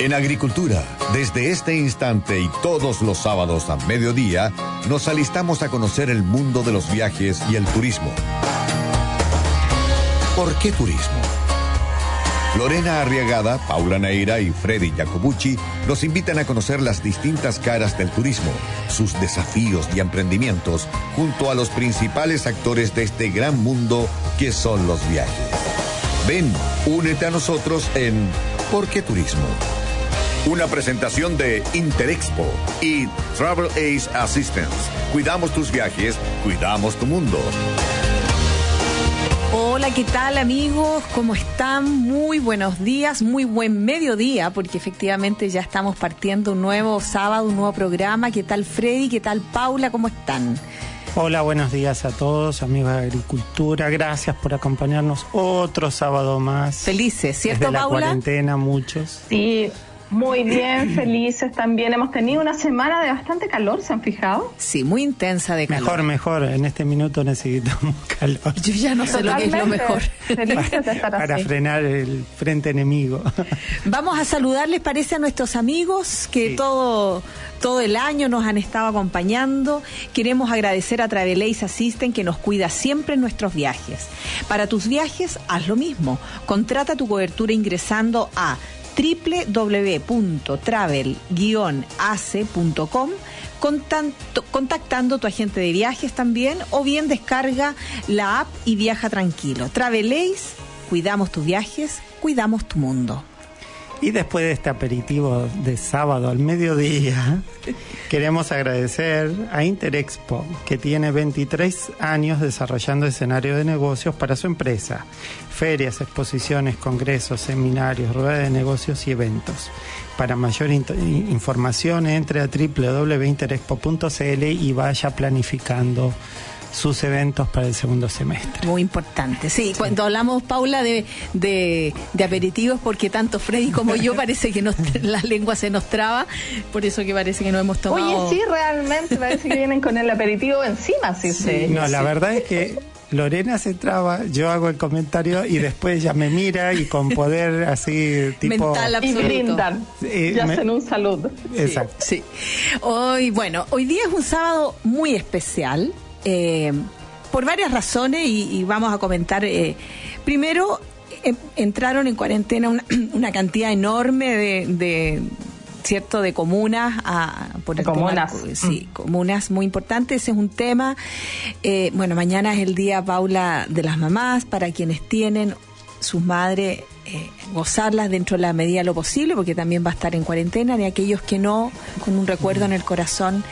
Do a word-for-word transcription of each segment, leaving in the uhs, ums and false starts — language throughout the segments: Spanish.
En Agricultura, desde este instante y todos los sábados a mediodía, nos alistamos a conocer el mundo de los viajes y el turismo. ¿Por qué turismo? Lorena Arriagada, Paula Neira y Freddy Jacobucci nos invitan a conocer las distintas caras del turismo, sus desafíos y emprendimientos, junto a los principales actores de este gran mundo que son los viajes. Ven, únete a nosotros en ¿Por qué turismo? Una presentación de Interexpo y Travel Ace Assistance. Cuidamos tus viajes, cuidamos tu mundo. Hola, ¿qué tal, amigos? ¿Cómo están? Muy buenos días, muy buen mediodía, porque efectivamente ya estamos partiendo un nuevo sábado, un nuevo programa. ¿Qué tal, Freddy? ¿Qué tal, Paula? ¿Cómo están? Hola, buenos días a todos, amigos de Agricultura. Gracias por acompañarnos otro sábado más. Felices, ¿cierto, desde Paula? La cuarentena, muchos. Sí. Muy bien, felices también. Hemos tenido una semana de bastante calor, ¿se han fijado? Sí, muy intensa de calor. Mejor, mejor. En este minuto necesitamos calor. Yo ya no sé Totalmente. Lo que es lo mejor. Felices de estar así. Para frenar el frente enemigo. Vamos a saludarles, parece, a nuestros amigos que sí. todo... Todo el año nos han estado acompañando. Queremos agradecer a Travel Ace Assistance, que nos cuida siempre en nuestros viajes. Para tus viajes, haz lo mismo. Contrata tu cobertura ingresando a doble u doble u doble u punto travel guion a c e punto com, contactando a tu agente de viajes también, o bien descarga la app y viaja tranquilo. Travel Ace, cuidamos tus viajes, cuidamos tu mundo. Y después de este aperitivo de sábado al mediodía, queremos agradecer a Interexpo, que tiene veintitrés años desarrollando escenarios de negocios para su empresa. Ferias, exposiciones, congresos, seminarios, ruedas de negocios y eventos. Para mayor in- información, entre a doble u doble u doble u punto interexpo punto c l y vaya planificando sus eventos para el segundo semestre. Muy importante, sí, sí. Cuando hablamos, Paula, de, de, de aperitivos, porque tanto Freddy como yo parece que nos, la lengua se nos traba, por eso que parece que no hemos tomado... Oye, sí, realmente parece que vienen con el aperitivo encima, sí, sí. sí. No, sí. la verdad es que Lorena se traba, yo hago el comentario y después ella me mira y con poder así tipo... Mental absoluto. Y brindan, eh, y me... hacen un saludo. Exacto. Sí, sí. Hoy, bueno, hoy día es un sábado muy especial, Eh, por varias razones y, y vamos a comentar. Eh, primero, eh, entraron en cuarentena una, una cantidad enorme de, de cierto de comunas a, por el comunas tema, sí, mm. comunas muy importantes. Ese es un tema. Eh, bueno, mañana es el día, Paula, de las mamás, para quienes tienen sus madres, eh, gozarlas dentro de la medida de lo posible, porque también va a estar en cuarentena, y aquellos que no, con un recuerdo en el corazón.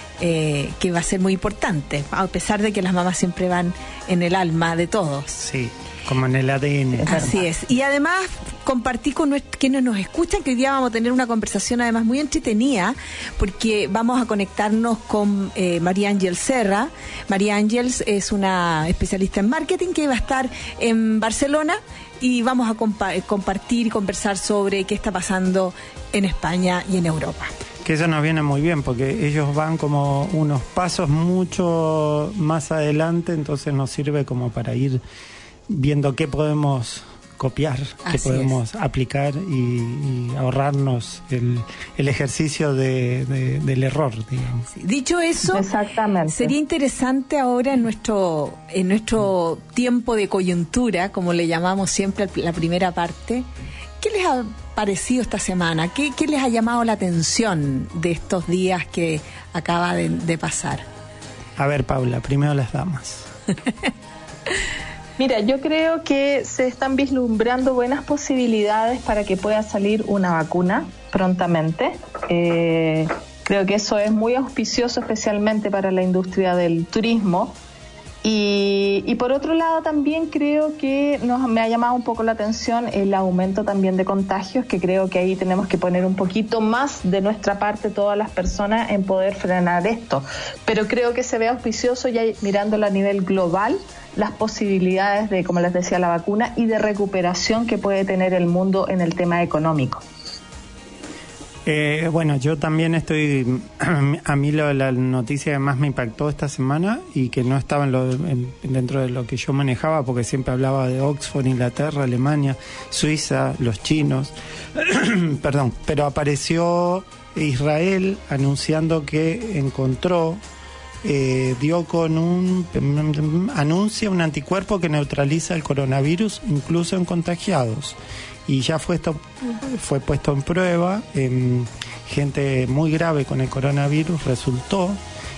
Eh, que va a ser muy importante, a pesar de que las mamás siempre van en el alma de todos. Sí, como en el A D N. Así es. Y además compartí con nuestros, quienes nos escuchan, que hoy día vamos a tener una conversación además muy entretenida, porque vamos a conectarnos con eh, María Ángel Serra. María Ángel es una especialista en marketing que va a estar en Barcelona, y vamos a compa- compartir y conversar sobre qué está pasando en España y en Europa. Que eso nos viene muy bien, porque ellos van como unos pasos mucho más adelante, entonces nos sirve como para ir viendo qué podemos copiar, qué Así podemos es. aplicar y, y ahorrarnos el, el ejercicio de, de, del error, digamos. Sí. Dicho eso, exactamente, sería interesante ahora en nuestro, en nuestro tiempo de coyuntura, como le llamamos siempre la primera parte, ¿qué les ha parecido esta semana? ¿Qué, qué les ha llamado la atención de estos días que acaba de, de pasar? A ver, Paula, primero las damas. Mira, yo creo que se están vislumbrando buenas posibilidades para que pueda salir una vacuna prontamente. Eh, creo que eso es muy auspicioso, especialmente para la industria del turismo. Y, y por otro lado también creo que nos, me ha llamado un poco la atención el aumento también de contagios, que creo que ahí tenemos que poner un poquito más de nuestra parte todas las personas en poder frenar esto. Pero creo que se ve auspicioso ya mirándolo a nivel global, las posibilidades de, como les decía, la vacuna y de recuperación que puede tener el mundo en el tema económico. Eh, bueno, yo también estoy, a mí lo, la noticia que más me impactó esta semana y que no estaba en lo, en, dentro de lo que yo manejaba, porque siempre hablaba de Oxford, Inglaterra, Alemania, Suiza, los chinos, perdón, pero apareció Israel anunciando que encontró, eh, dio con un, anuncia un anticuerpo que neutraliza el coronavirus incluso en contagiados. Y ya fue esto fue puesto en prueba, eh, gente muy grave con el coronavirus resultó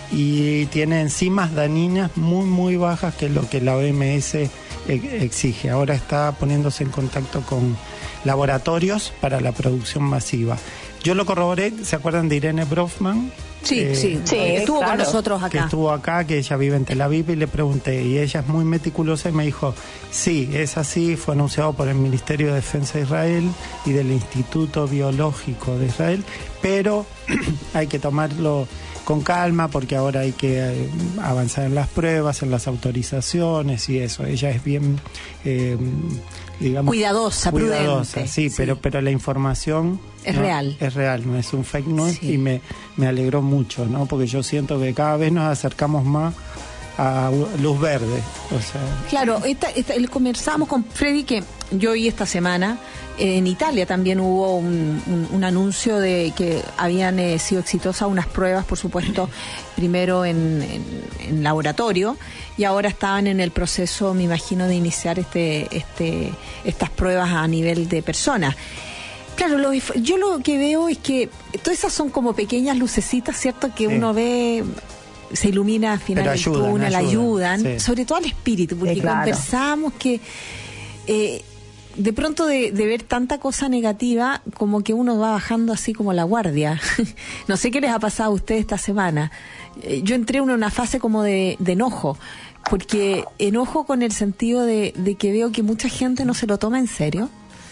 y tiene enzimas dañinas muy muy bajas, que es lo que la O M S exige. Ahora está poniéndose en contacto con laboratorios para la producción masiva. Yo lo corroboré, ¿se acuerdan de Irene Brofman? Sí, eh, sí, sí, estuvo claro. con nosotros acá. Que estuvo acá, que ella vive en Tel Aviv, y le pregunté, y ella es muy meticulosa y me dijo, sí, es así, fue anunciado por el Ministerio de Defensa de Israel y del Instituto Biológico de Israel, pero hay que tomarlo con calma porque ahora hay que eh, avanzar en las pruebas, en las autorizaciones y eso. Ella es bien, eh, digamos... Cuidadosa, cuidadosa, prudente. Sí, sí, pero pero la información... Es no, real. Es real, no es un fake news, sí. y me, me alegró mucho, ¿no? Porque yo siento que cada vez nos acercamos más a luz verde. O sea, claro, esta, esta, conversamos con Freddy que yo oí esta semana, en Italia también hubo un, un, un anuncio de que habían eh, sido exitosas unas pruebas, por supuesto, primero en, en, en laboratorio, y ahora estaban en el proceso, me imagino, de iniciar este, este, estas pruebas a nivel de personas. Claro, lo, yo lo que veo es que todas esas son como pequeñas lucecitas, ¿cierto? Que sí. uno ve, se ilumina al final del túnel, ayudan, sí. sobre todo al espíritu, porque sí, claro. conversamos que eh, de pronto de, de ver tanta cosa negativa, como que uno va bajando así como la guardia. No sé qué les ha pasado a ustedes esta semana. Eh, yo entré en una fase como de, de enojo, porque enojo con el sentido de, de que veo que mucha gente no se lo toma en serio.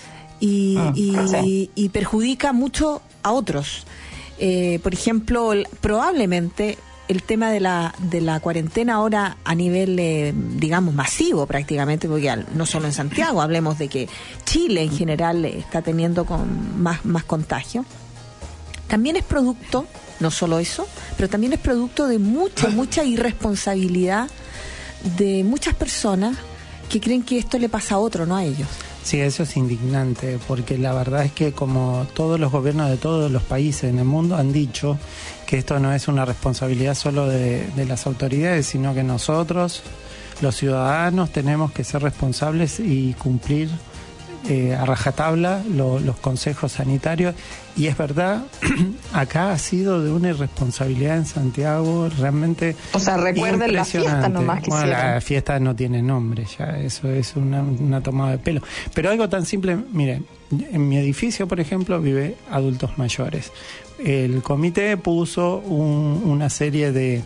Y, ah, y, sí. y perjudica mucho a otros. Eh, por ejemplo, probablemente el tema de la de la cuarentena ahora a nivel, eh, digamos, masivo prácticamente, porque al, no solo en Santiago, hablemos de que Chile en general está teniendo con más, más contagio. También es producto, no solo eso, pero también es producto de mucha, mucha irresponsabilidad de muchas personas que creen que esto le pasa a otro, no a ellos. Sí, eso es indignante, porque la verdad es que como todos los gobiernos de todos los países en el mundo han dicho que esto no es una responsabilidad solo de, de las autoridades, sino que nosotros, los ciudadanos, tenemos que ser responsables y cumplir eh, a rajatabla lo, los consejos sanitarios. Y es verdad, acá ha sido de una irresponsabilidad en Santiago realmente. O sea, recuerden la fiesta nomás que bueno, hicieron. La fiesta no tiene nombre ya, eso es una, una tomada de pelo. Pero algo tan simple, miren, en mi edificio, por ejemplo, vive adultos mayores. El comité puso un, una serie de,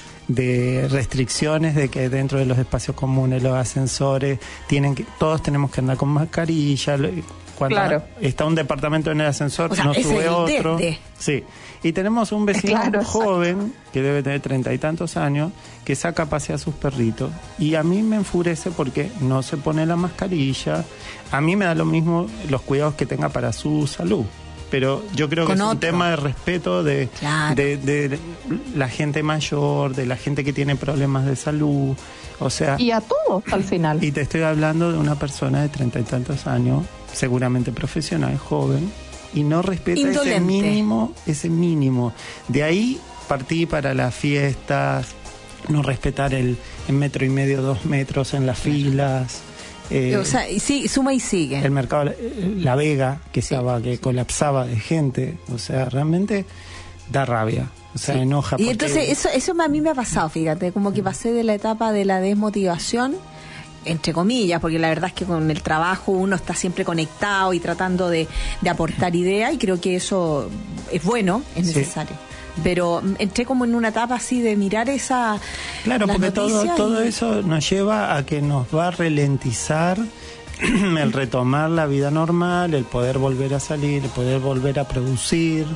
de restricciones de que dentro de los espacios comunes, los ascensores, tienen que, todos tenemos que andar con mascarilla. Cuando claro. está un departamento en el ascensor, o sea, no sube otro. De, de. Sí. Y tenemos un vecino claro, joven, exacto. que debe tener treinta y tantos años, que saca a pasear a sus perritos. Y a mí me enfurece porque no se pone la mascarilla. A mí me da lo mismo los cuidados que tenga para su salud. Pero yo creo que Con es otro. un tema de respeto de, claro. de, de, de la gente mayor, de la gente que tiene problemas de salud. O sea, y a todos al final. Y te estoy hablando de una persona de treinta y tantos años, seguramente profesional, joven, y no respeta Indolente. ese mínimo, ese mínimo. De ahí partí para las fiestas, no respetar el, el metro y medio, dos metros en las filas. Eh, o sea, y sí, suma y sigue. El mercado, La Vega, que sí, estaba, que sí. colapsaba de gente. O sea, realmente da rabia. O sea, sí. enoja. Y entonces eso, eso a mí me ha pasado, fíjate, como que pasé de la etapa de la desmotivación, entre comillas, porque la verdad es que con el trabajo uno está siempre conectado y tratando de, de aportar ideas, y creo que eso es bueno, es necesario. Sí. Pero entré como en una etapa así de mirar esa... Claro, porque todo, y... todo eso nos lleva a que nos va a ralentizar el retomar la vida normal, el poder volver a salir, el poder volver a producir.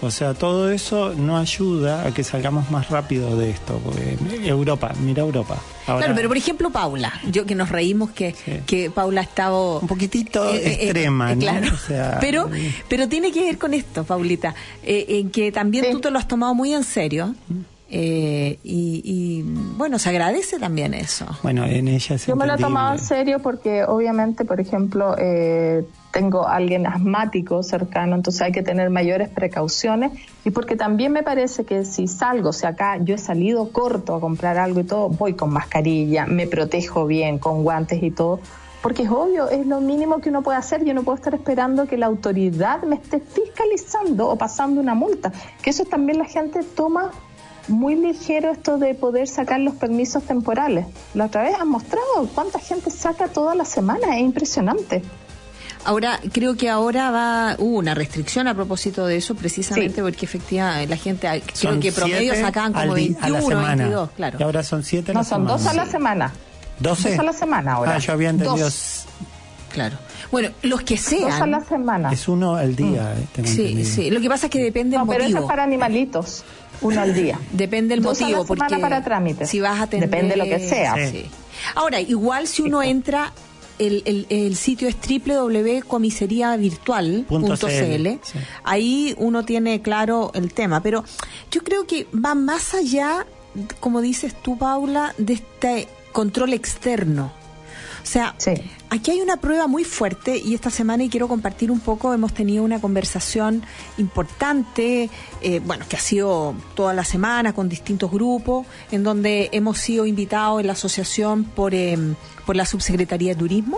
O sea, todo eso no ayuda a que salgamos más rápido de esto. Porque Europa, mira Europa. Ahora, claro, pero por ejemplo, Paula, yo que nos reímos que, sí. que Paula ha estado... un poquitito eh, extrema, eh, ¿no? Claro, o sea, pero, pero tiene que ver con esto, Paulita, eh, en que también sí. tú te lo has tomado muy en serio. Eh, y, y bueno, se agradece también eso. Bueno, en ella es Yo me lo he tomado en serio porque obviamente, por ejemplo, eh, tengo a alguien asmático cercano, entonces hay que tener mayores precauciones, y porque también me parece que si salgo, o sea, acá yo he salido corto a comprar algo y todo, voy con mascarilla, me protejo bien, con guantes y todo, porque es obvio, es lo mínimo que uno puede hacer. Yo no puedo estar esperando que la autoridad me esté fiscalizando o pasando una multa, que eso también la gente toma muy ligero, esto de poder sacar los permisos temporales. La otra vez han mostrado cuánta gente saca toda la semana, es impresionante. Ahora, creo que ahora va hubo una restricción a propósito de eso, precisamente sí. porque efectivamente la gente, creo son que promedio sacaban como veintiuno, veintidós, claro. Y ahora son siete a no, la semana. No, son dos a la semana. ¿doce? Dos a la semana ahora. Ah, yo había entendido. Dos. Claro. Bueno, los que sean. Dos a la semana. Es uno al día. Mm. Tengo sí, entendido. sí. Lo que pasa es que depende del no, motivo. No, pero eso es para animalitos. Uno al día. Depende del Dos motivo. A la semana porque para trámites. Si vas a atender, depende de lo que sea. Sí. Sí. Ahora, igual si uno entra, el, el, el sitio es doble u doble u doble u punto comisaría virtual punto c l. Sí. Ahí uno tiene claro el tema. Pero yo creo que va más allá, como dices tú, Paula, de este control externo. O sea, sí. aquí hay una prueba muy fuerte, y esta semana, y quiero compartir un poco, hemos tenido una conversación importante, eh, bueno, que ha sido toda la semana con distintos grupos, en donde hemos sido invitados en la asociación por, eh, por la Subsecretaría de Turismo.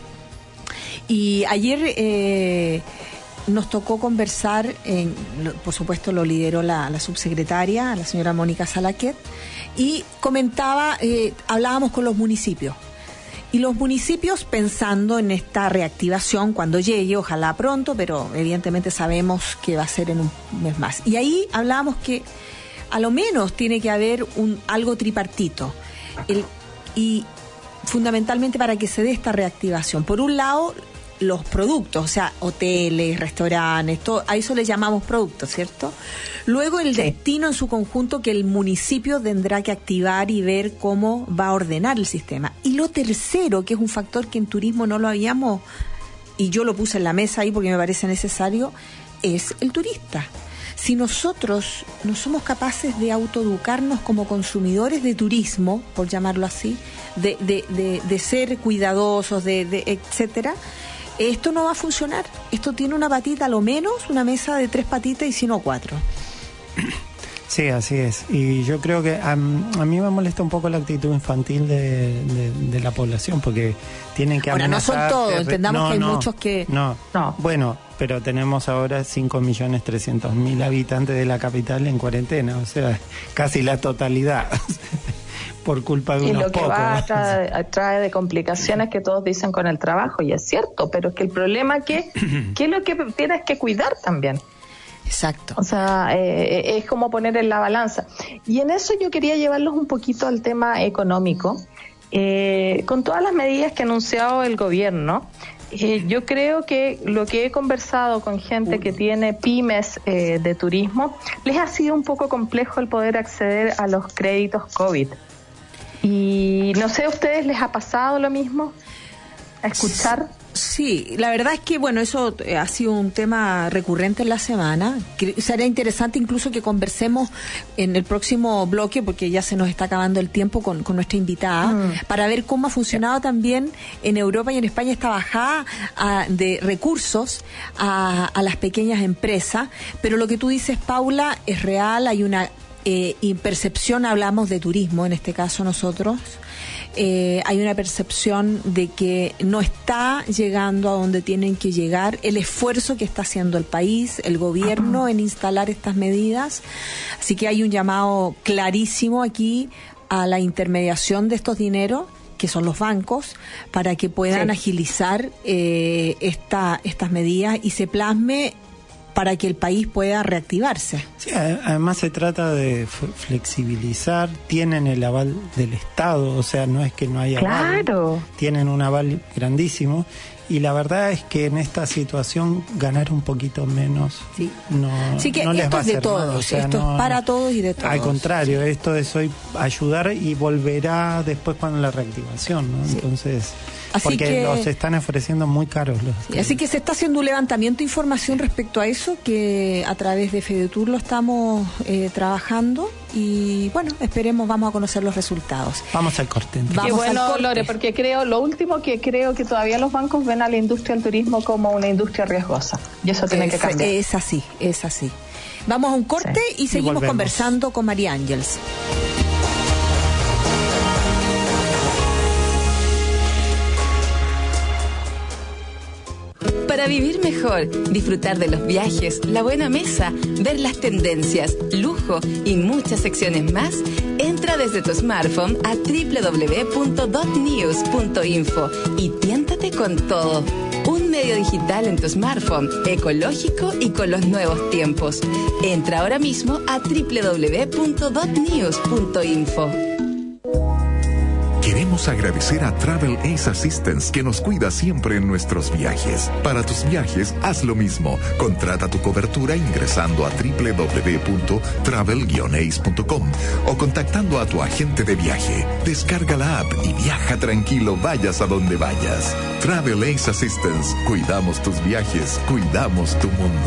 Y ayer eh, nos tocó conversar, en, por supuesto lo lideró la, la subsecretaria, la señora Mónica Salaquet, y comentaba, eh, hablábamos con los municipios. Y los municipios pensando en esta reactivación cuando llegue, ojalá pronto, pero evidentemente sabemos que va a ser en un mes más. Y ahí hablábamos que a lo menos tiene que haber un algo tripartito. El, y fundamentalmente para que se dé esta reactivación. Por un lado, los productos, o sea, hoteles, restaurantes, todo, a eso le llamamos productos, ¿cierto? Luego el sí. destino en su conjunto, que el municipio tendrá que activar y ver cómo va a ordenar el sistema. Y lo tercero, que es un factor que en turismo no lo habíamos, y yo lo puse en la mesa ahí porque me parece necesario, es el turista. Si nosotros no somos capaces de autoeducarnos como consumidores de turismo, por llamarlo así, de, de, de, de ser cuidadosos, de, de etcétera, esto no va a funcionar. Esto tiene una patita, a lo menos una mesa de tres patitas, y si no cuatro. Sí, así es. Y yo creo que a, a mí me molesta un poco la actitud infantil de, de, de la población, porque tienen que ahora, amenazar... no son todos, entendamos no, que hay no, muchos que... No, no, bueno, pero tenemos ahora cinco millones trescientos mil habitantes de la capital en cuarentena, o sea, casi la totalidad. Por culpa de y unos lo que pocos. va trae, trae de complicaciones que todos dicen con el trabajo, y es cierto, pero es que el problema es que, que es lo que tienes que cuidar también. Exacto. O sea, eh, es como poner en la balanza. Y en eso yo quería llevarlos un poquito al tema económico. Eh, con todas las medidas que ha anunciado el gobierno, eh, yo creo que lo que he conversado con gente que tiene pymes eh, de turismo, les ha sido un poco complejo el poder acceder a los créditos COVID. Y no sé, ¿a ustedes les ha pasado lo mismo? ¿A escuchar? Sí, la verdad es que, bueno, eso ha sido un tema recurrente en la semana. Sería interesante incluso que conversemos en el próximo bloque, porque ya se nos está acabando el tiempo con, con nuestra invitada, mm. para ver cómo ha funcionado sí. también en Europa y en España esta bajada a, de recursos a, a las pequeñas empresas. Pero lo que tú dices, Paula, es real, hay una eh, percepción, hablamos de turismo en este caso nosotros, Eh, hay una percepción de que no está llegando a donde tienen que llegar, el esfuerzo que está haciendo el país, el gobierno en instalar estas medidas, así que hay un llamado clarísimo aquí a la intermediación de estos dineros, que son los bancos, para que puedan sí. agilizar eh, esta, estas medidas y se plasme para que el país pueda reactivarse. Sí, además se trata de flexibilizar, tienen el aval del Estado, o sea, no es que no haya claro. aval, tienen un aval grandísimo, y la verdad es que en esta situación ganar un poquito menos sí. no, sí que no les esto va a es de hacer todos, mal. O sea, esto no, es para todos y de todos. Al contrario, esto es hoy ayudar y volverá después con la reactivación, ¿no? Sí. Entonces, así porque que, los están ofreciendo muy caros los. Sí, así que se está haciendo un levantamiento de información respecto a eso, que a través de FEDETUR lo estamos eh, trabajando y bueno, esperemos, vamos a conocer los resultados. Vamos al corte. Qué bueno, Lore, porque creo, lo último que creo que todavía los bancos ven a la industria del turismo como una industria riesgosa y eso tiene es, que cambiar. Es así, es así. Vamos a un corte sí. y seguimos y conversando con María Ángeles. Para vivir mejor, disfrutar de los viajes, la buena mesa, ver las tendencias, lujo y muchas secciones más, entra desde tu smartphone a doble u doble u doble u punto dot news punto info y tiéntate con todo. Un medio digital en tu smartphone, ecológico y con los nuevos tiempos. Entra ahora mismo a doble u doble u doble u punto dot news punto info. Queremos agradecer a Travel Ace Assistance que nos cuida siempre en nuestros viajes. Para tus viajes, haz lo mismo. Contrata tu cobertura ingresando a doble u doble u doble u punto travel guion ace punto com o contactando a tu agente de viaje. Descarga la app y viaja tranquilo, vayas a donde vayas. Travel Ace Assistance. Cuidamos tus viajes, cuidamos tu mundo.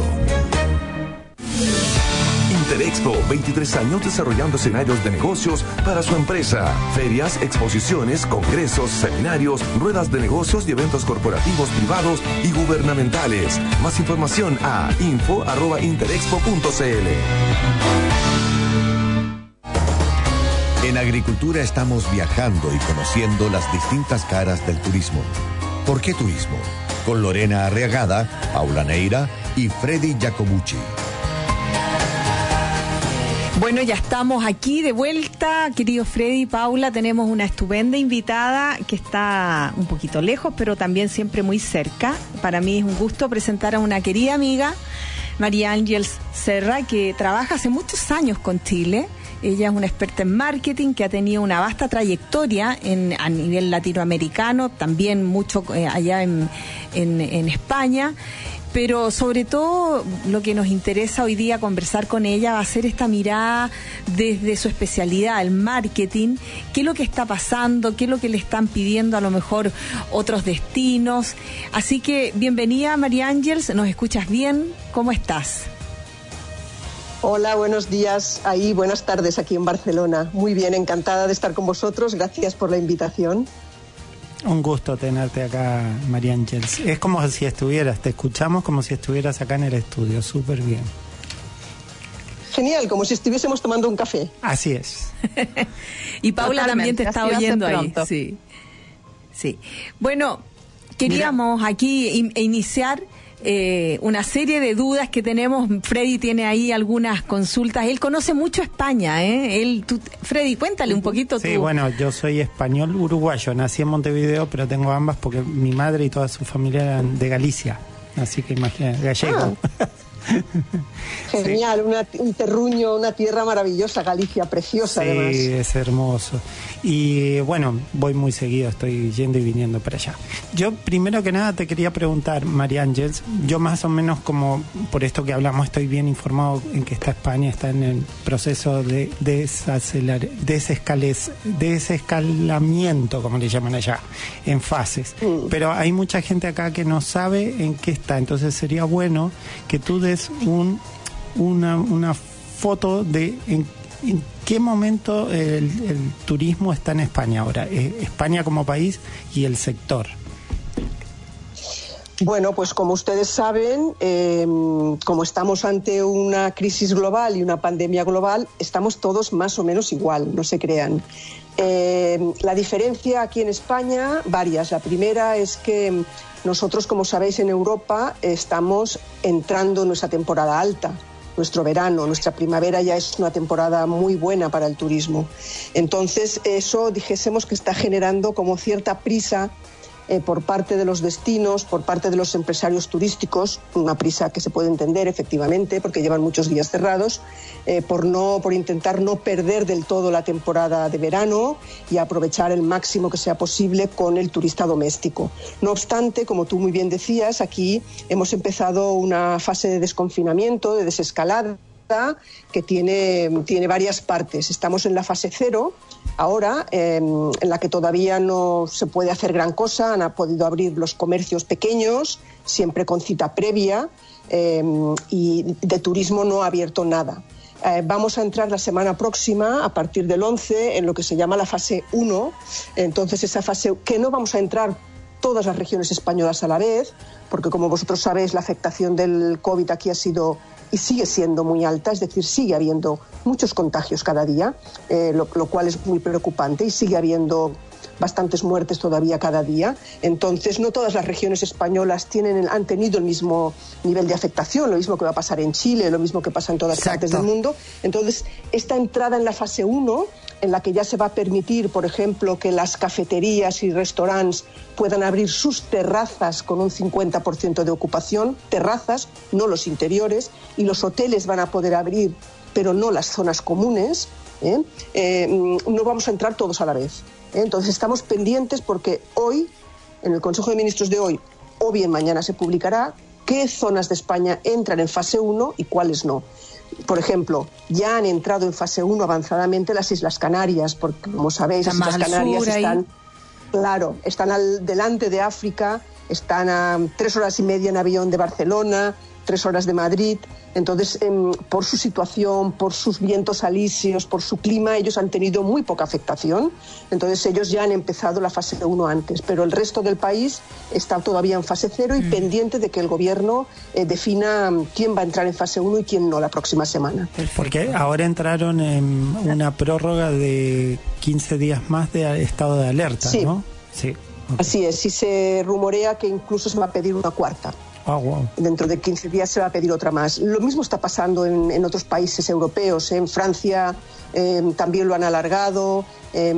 Interexpo, veintitrés años desarrollando escenarios de negocios para su empresa. Ferias, exposiciones, congresos, seminarios, ruedas de negocios y eventos corporativos, privados y gubernamentales. Más información a info arroba interexpo punto cl. En Agricultura estamos viajando y conociendo las distintas caras del turismo. ¿Por qué turismo? Con Lorena Arriagada, Paula Neira y Freddy Jacobucci. Bueno, ya estamos aquí de vuelta, queridos Freddy y Paula. Tenemos una estupenda invitada que está un poquito lejos, pero también siempre muy cerca. Para mí es un gusto presentar a una querida amiga, María Ángeles Serra, que trabaja hace muchos años con Chile. Ella es una experta en marketing que ha tenido una vasta trayectoria en, a nivel latinoamericano, también mucho eh, allá en, en, en España. Pero sobre todo lo que nos interesa hoy día conversar con ella va a ser esta mirada desde su especialidad, el marketing, qué es lo que está pasando, qué es lo que le están pidiendo a lo mejor otros destinos. Así que bienvenida María Ángeles, ¿nos escuchas bien? ¿Cómo estás? Hola, buenos días ahí, buenas tardes aquí en Barcelona. Muy bien, encantada de estar con vosotros, gracias por la invitación. Un gusto tenerte acá, María Ángeles. Es como si estuvieras, te escuchamos como si estuvieras acá en el estudio, súper bien. Genial, como si estuviésemos tomando un café. Así es. Y Paula Totalmente. También te está oyendo ahí. Sí. Sí. Bueno, queríamos Mira. aquí in- iniciar eh, una serie de dudas que tenemos. Freddy tiene ahí algunas consultas. Él conoce mucho España, ¿eh? Él, tú, Freddy, cuéntale un poquito. Sí, tú. bueno, yo soy español uruguayo. Nací en Montevideo, pero tengo ambas porque mi madre y toda su familia eran de Galicia. Así que imagínate, gallego. Ah. Genial, sí. una, un terruño, una tierra maravillosa, Galicia, preciosa sí, además. Sí, es hermoso. Y bueno, voy muy seguido, estoy yendo y viniendo para allá. Yo primero que nada te quería preguntar, María Ángeles, yo más o menos como por esto que hablamos estoy bien informado en que está España, está en el proceso de desacelerar, desescales, desescalamiento, como le llaman allá, en fases. Mm. Pero hay mucha gente acá que no sabe en qué está, entonces sería bueno que tú des Un, una, una foto de en, en qué momento el, el turismo está en España ahora, eh, España como país y el sector. Bueno, pues como ustedes saben, eh, como estamos ante una crisis global y una pandemia global, estamos todos más o menos igual, no se crean. Eh, la diferencia aquí en España, varias. La primera es que nosotros, como sabéis, en Europa estamos entrando en nuestra temporada alta, nuestro verano, nuestra primavera ya es una temporada muy buena para el turismo. Entonces, eso dijésemos que está generando como cierta prisa eh, por parte de los destinos, por parte de los empresarios turísticos, una prisa que se puede entender efectivamente porque llevan muchos días cerrados, eh, por, no, por intentar no perder del todo la temporada de verano y aprovechar el máximo que sea posible con el turista doméstico. No obstante, como tú muy bien decías, aquí hemos empezado una fase de desconfinamiento, de desescalada, que tiene, tiene varias partes. Estamos en la fase cero ahora, eh, en la que todavía no se puede hacer gran cosa. Han podido abrir los comercios pequeños, siempre con cita previa, eh, y de turismo no ha abierto nada. Eh, vamos a entrar la semana próxima, a partir del once, en lo que se llama la fase uno. Entonces, esa fase que no vamos a entrar todas las regiones españolas a la vez, porque como vosotros sabéis, la afectación del COVID aquí ha sido y sigue siendo muy alta, es decir, sigue habiendo muchos contagios cada día, eh, lo, lo cual es muy preocupante, y sigue habiendo bastantes muertes todavía cada día. Entonces, no todas las regiones españolas tienen, han tenido el mismo nivel de afectación, lo mismo que va a pasar en Chile, lo mismo que pasa en todas Exacto. partes del mundo. Entonces, esta entrada en la fase uno, en la que ya se va a permitir, por ejemplo, que las cafeterías y restaurantes puedan abrir sus terrazas con un cincuenta por ciento de ocupación, terrazas, no los interiores, y los hoteles van a poder abrir, pero no las zonas comunes, ¿eh? Eh, no vamos a entrar todos a la vez. ¿eh? Entonces estamos pendientes porque hoy, en el Consejo de Ministros de hoy, o bien mañana se publicará qué zonas de España entran en fase uno y cuáles no. Por ejemplo, ya han entrado en fase uno avanzadamente las Islas Canarias, porque como sabéis, las Islas Canarias están, claro, están al, delante de África, están a tres horas y media en avión de Barcelona, tres horas de Madrid. Entonces, eh, por su situación, por sus vientos alisios, por su clima, ellos han tenido muy poca afectación. Entonces, ellos ya han empezado la fase uno antes, pero el resto del país está todavía en fase cero y mm. pendiente de que el gobierno eh, defina quién va a entrar en fase uno y quién no la próxima semana. Porque ahora entraron en una prórroga de quince días más de estado de alerta, sí. ¿no? Sí. Okay. Así es, y se rumorea que incluso se va a pedir una cuarta. Oh, wow. Dentro de quince días se va a pedir otra más. Lo mismo está pasando en, en otros países europeos. En Francia eh, también lo han alargado.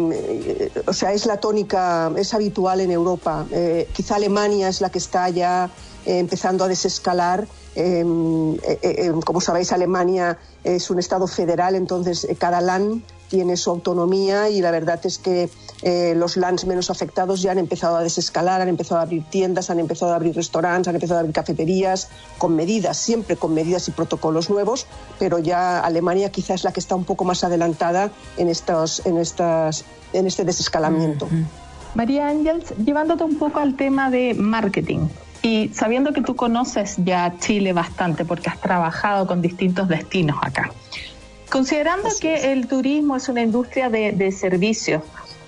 Eh, o sea, es la tónica, es habitual en Europa. Eh, quizá Alemania es la que está ya eh, empezando a desescalar. Eh, eh, eh, como sabéis, Alemania es un estado federal, entonces eh, cada land tiene su autonomía, y la verdad es que eh, los lands menos afectados ya han empezado a desescalar, han empezado a abrir tiendas, han empezado a abrir restaurantes, han empezado a abrir cafeterías, con medidas, siempre con medidas y protocolos nuevos, pero ya Alemania quizás es la que está un poco más adelantada en, estos, en, estas, en este desescalamiento. María Ángels, llevándote un poco al tema de marketing, y sabiendo que tú conoces ya Chile bastante porque has trabajado con distintos destinos acá, considerando Así que es. el turismo es una industria de, de servicios,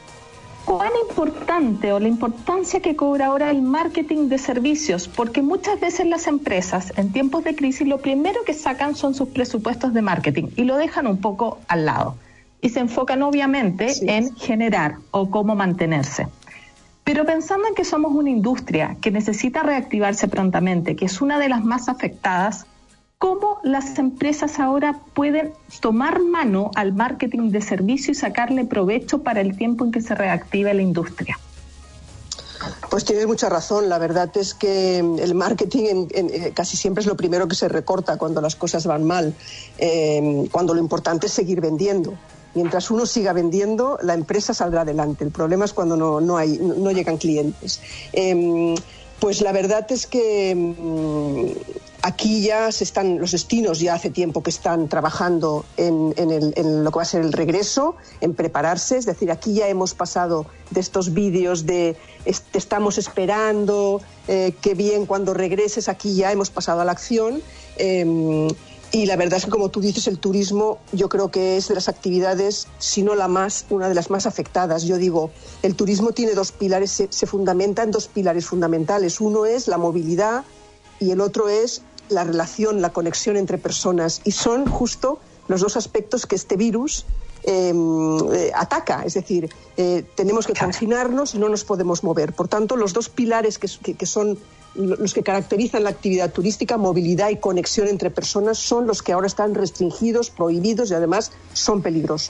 ¿cuán importante o la importancia que cobra ahora el marketing de servicios? Porque muchas veces las empresas en tiempos de crisis lo primero que sacan son sus presupuestos de marketing y lo dejan un poco al lado y se enfocan obviamente sí. en generar o cómo mantenerse. Pero pensando en que somos una industria que necesita reactivarse prontamente, que es una de las más afectadas, ¿cómo las empresas ahora pueden tomar mano al marketing de servicio y sacarle provecho para el tiempo en que se reactive la industria? Pues tienes mucha razón. La verdad es que el marketing en, en, casi siempre es lo primero que se recorta cuando las cosas van mal, eh, cuando lo importante es seguir vendiendo. Mientras uno siga vendiendo, la empresa saldrá adelante. El problema es cuando no, no, hay, no, no llegan clientes. Eh, pues la verdad es que mm, aquí ya se están, los destinos ya hace tiempo que están trabajando en, en, el, en lo que va a ser el regreso, en prepararse. Es decir, aquí ya hemos pasado de estos vídeos de te estamos esperando, eh, qué bien cuando regreses. Aquí ya hemos pasado a la acción. Eh, Y la verdad es que, como tú dices, el turismo yo creo que es de las actividades, si no la más, una de las más afectadas. Yo digo, el turismo tiene dos pilares, se, se fundamenta en dos pilares fundamentales. Uno es la movilidad y el otro es la relación, la conexión entre personas. Y son justo los dos aspectos que este virus eh, eh, ataca. Es decir, eh, tenemos que confinarnos y no nos podemos mover. Por tanto, los dos pilares que, que, que son los que caracterizan la actividad turística, movilidad y conexión entre personas, son los que ahora están restringidos, prohibidos y además son peligrosos.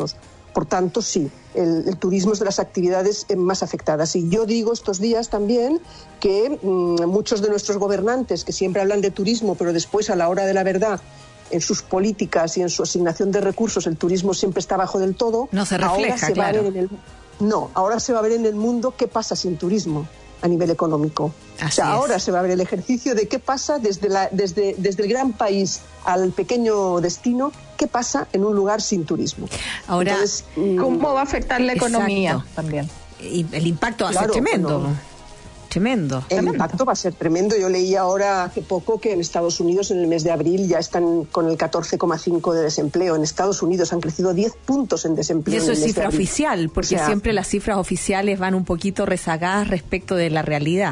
Por tanto, sí, el, el turismo es de las actividades más afectadas. Y yo digo estos días también que mmm, muchos de nuestros gobernantes, que siempre hablan de turismo, pero después a la hora de la verdad, en sus políticas y en su asignación de recursos, el turismo siempre está abajo del todo. No se refleja, ahora se claro. va a ver en el, no, ahora se va a ver en el mundo qué pasa sin turismo a nivel económico. Así o sea, es. ahora se va a ver el ejercicio de qué pasa desde, la, desde, desde el gran país al pequeño destino, qué pasa en un lugar sin turismo. Ahora, Entonces, ¿cómo va a afectar la economía exacto. también? Y el impacto va a Claro, ser tremendo. bueno, Tremendo. El tremendo. impacto va a ser tremendo. Yo leí ahora hace poco que en Estados Unidos en el mes de abril ya están con el catorce coma cinco de desempleo. En Estados Unidos han crecido diez puntos en desempleo. Y eso en el es mes de cifra abril. oficial, porque O sea, siempre las cifras oficiales van un poquito rezagadas respecto de la realidad.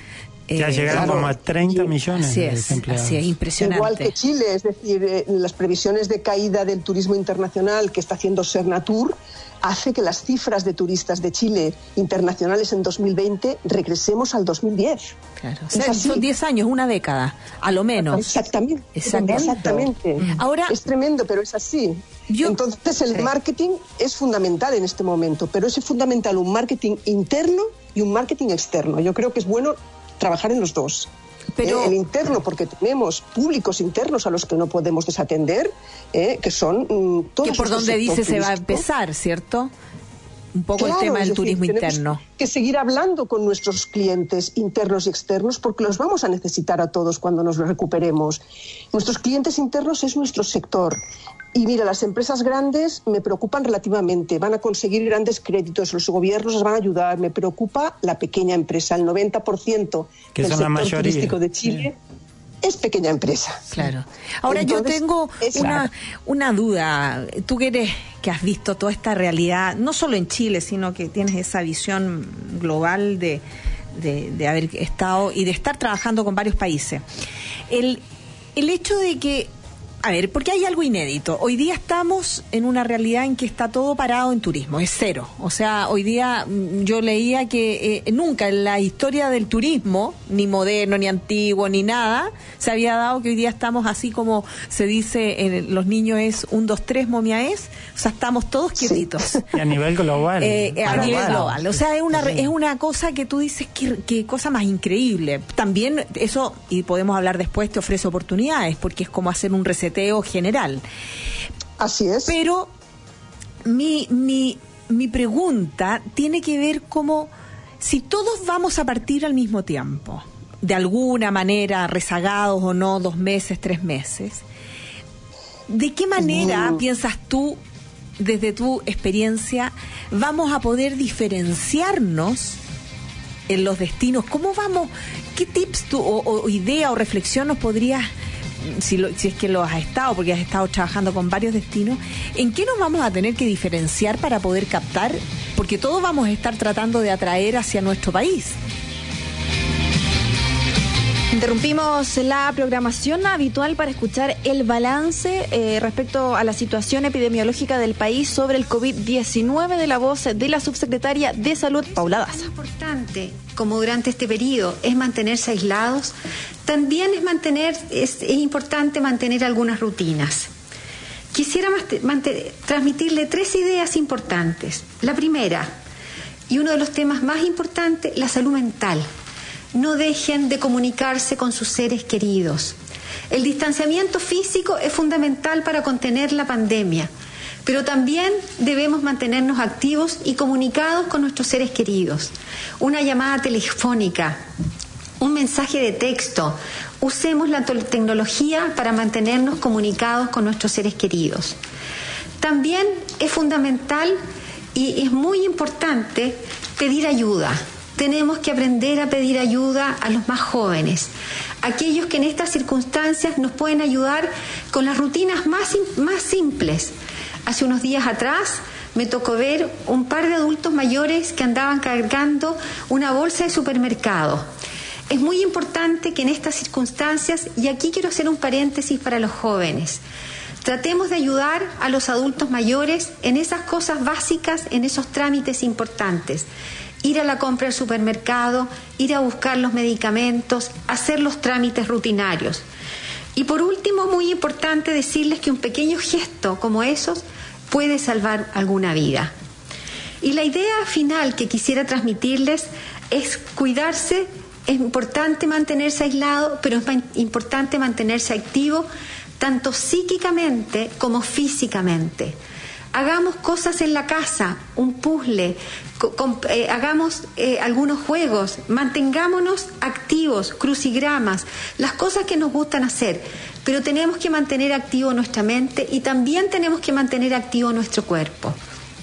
Ya Eh, llegaron claro. como a treinta Sí, millones Así de es, desempleados. así es, impresionante. Igual que Chile, es decir, eh, las previsiones de caída del turismo internacional que está haciendo Sernatur hace que las cifras de turistas de Chile internacionales en dos mil veinte regresemos al dos mil diez. Claro. O Es sea, así. son diez años, una década, a lo menos. Exactamente. Exactamente. Exactamente. Ahora- es tremendo, pero es así. Yo- Entonces el Sí. marketing es fundamental en este momento, pero es fundamental un marketing interno y un marketing externo. Yo creo que es bueno trabajar en los dos. Pero- Eh, el interno, porque tenemos públicos internos a los que no podemos desatender, eh, que son mm, todos Que por nuestro donde sector dice se va a turístico. empezar, ¿cierto? Un poco Claro, el tema es del decir, turismo tenemos interno. que seguir hablando con nuestros clientes internos y externos porque los vamos a necesitar a todos cuando nos recuperemos. Nuestros clientes internos es nuestro sector. Y mira, las empresas grandes me preocupan relativamente, van a conseguir grandes créditos, los gobiernos les van a ayudar. Me preocupa la pequeña empresa, el noventa por ciento Que del son la sector mayoría. turístico de Chile es pequeña empresa. Claro. Ahora Entonces, yo tengo es una, claro. una duda. Tú que eres, que has visto toda esta realidad, no solo en Chile, sino que tienes esa visión global de, de, de haber estado y de estar trabajando con varios países. El, el hecho de que, a ver, porque hay algo inédito. Hoy día estamos en una realidad en que está todo parado en turismo, es cero. O sea, hoy día mm, yo leía que eh, nunca en la historia del turismo, ni moderno, ni antiguo, ni nada, se había dado que hoy día estamos así como se dice, en los niños es un, dos, tres, momia es, o sea, estamos todos Sí. quietitos. Y a nivel global. Eh, eh, a Global. nivel global, o sea, es una Sí. es una cosa que tú dices que, que cosa más increíble. También eso, y podemos hablar después, te ofrece oportunidades, porque es como hacer un reseteo general. Así es. Pero mi, mi, mi pregunta tiene que ver como si todos vamos a partir al mismo tiempo, de alguna manera, rezagados o no, dos meses, tres meses, ¿de qué manera Mm. piensas tú, desde tu experiencia, vamos a poder diferenciarnos en los destinos? ¿Cómo vamos? ¿Qué tips tú, o, o idea o reflexión nos podrías, si, lo, si es que lo has estado, porque has estado trabajando con varios destinos, en qué nos vamos a tener que diferenciar para poder captar? Porque todos vamos a estar tratando de atraer hacia nuestro país. Interrumpimos la programación habitual para escuchar el balance eh, respecto a la situación epidemiológica del país sobre el COVID diecinueve de la voz de la subsecretaria de Salud, Paula Daza. Tan importante como durante este periodo es mantenerse aislados, también es mantener es, es importante mantener algunas rutinas. Quisiera transmitirle tres ideas importantes. La primera, y uno de los temas más importantes, la salud mental. No dejen de comunicarse con sus seres queridos. El distanciamiento físico es fundamental para contener la pandemia, pero también debemos mantenernos activos y comunicados con nuestros seres queridos. Una llamada telefónica, un mensaje de texto. Usemos la tecnología para mantenernos comunicados con nuestros seres queridos. También es fundamental y es muy importante pedir ayuda. Tenemos que aprender a pedir ayuda a los más jóvenes, aquellos que en estas circunstancias nos pueden ayudar con las rutinas más, más simples. Hace unos días atrás me tocó ver un par de adultos mayores que andaban cargando una bolsa de supermercado. Es muy importante que en estas circunstancias, y aquí quiero hacer un paréntesis para los jóvenes, tratemos de ayudar a los adultos mayores en esas cosas básicas, en esos trámites importantes. Ir a la compra del supermercado, ir a buscar los medicamentos, hacer los trámites rutinarios. Y por último, muy importante decirles que un pequeño gesto como esos puede salvar alguna vida. Y la idea final que quisiera transmitirles es cuidarse. Es importante mantenerse aislado, pero es importante mantenerse activo tanto psíquicamente como físicamente. Hagamos cosas en la casa, un puzzle, con, eh, hagamos eh, algunos juegos, mantengámonos activos, crucigramas, las cosas que nos gustan hacer, pero tenemos que mantener activo nuestra mente y también tenemos que mantener activo nuestro cuerpo.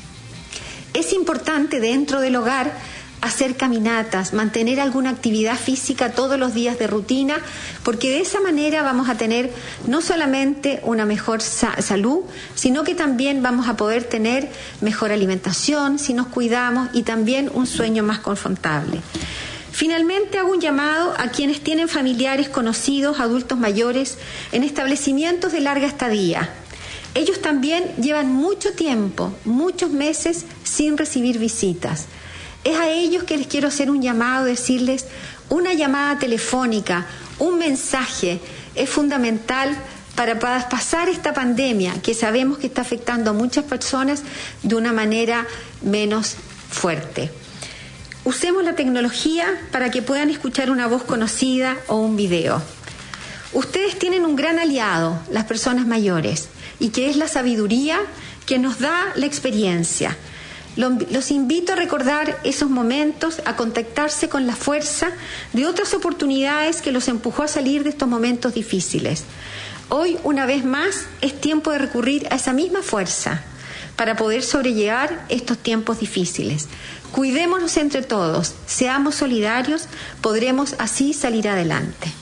Es importante dentro del hogar hacer caminatas, mantener alguna actividad física todos los días de rutina, porque de esa manera vamos a tener no solamente una mejor sa- salud, sino que también vamos a poder tener mejor alimentación si nos cuidamos y también un sueño más confortable. Finalmente hago un llamado a quienes tienen familiares conocidos, adultos mayores, en establecimientos de larga estadía. Ellos también llevan mucho tiempo, muchos meses sin recibir visitas. Es a ellos que les quiero hacer un llamado, decirles una llamada telefónica, un mensaje, es fundamental para pasar esta pandemia que sabemos que está afectando a muchas personas de una manera menos fuerte. Usemos la tecnología para que puedan escuchar una voz conocida o un video. Ustedes tienen un gran aliado, las personas mayores, y que es la sabiduría que nos da la experiencia. Los invito a recordar esos momentos, a contactarse con la fuerza de otras oportunidades que los empujó a salir de estos momentos difíciles. Hoy, una vez más, es tiempo de recurrir a esa misma fuerza para poder sobrellevar estos tiempos difíciles. Cuidémonos entre todos, seamos solidarios, podremos así salir adelante.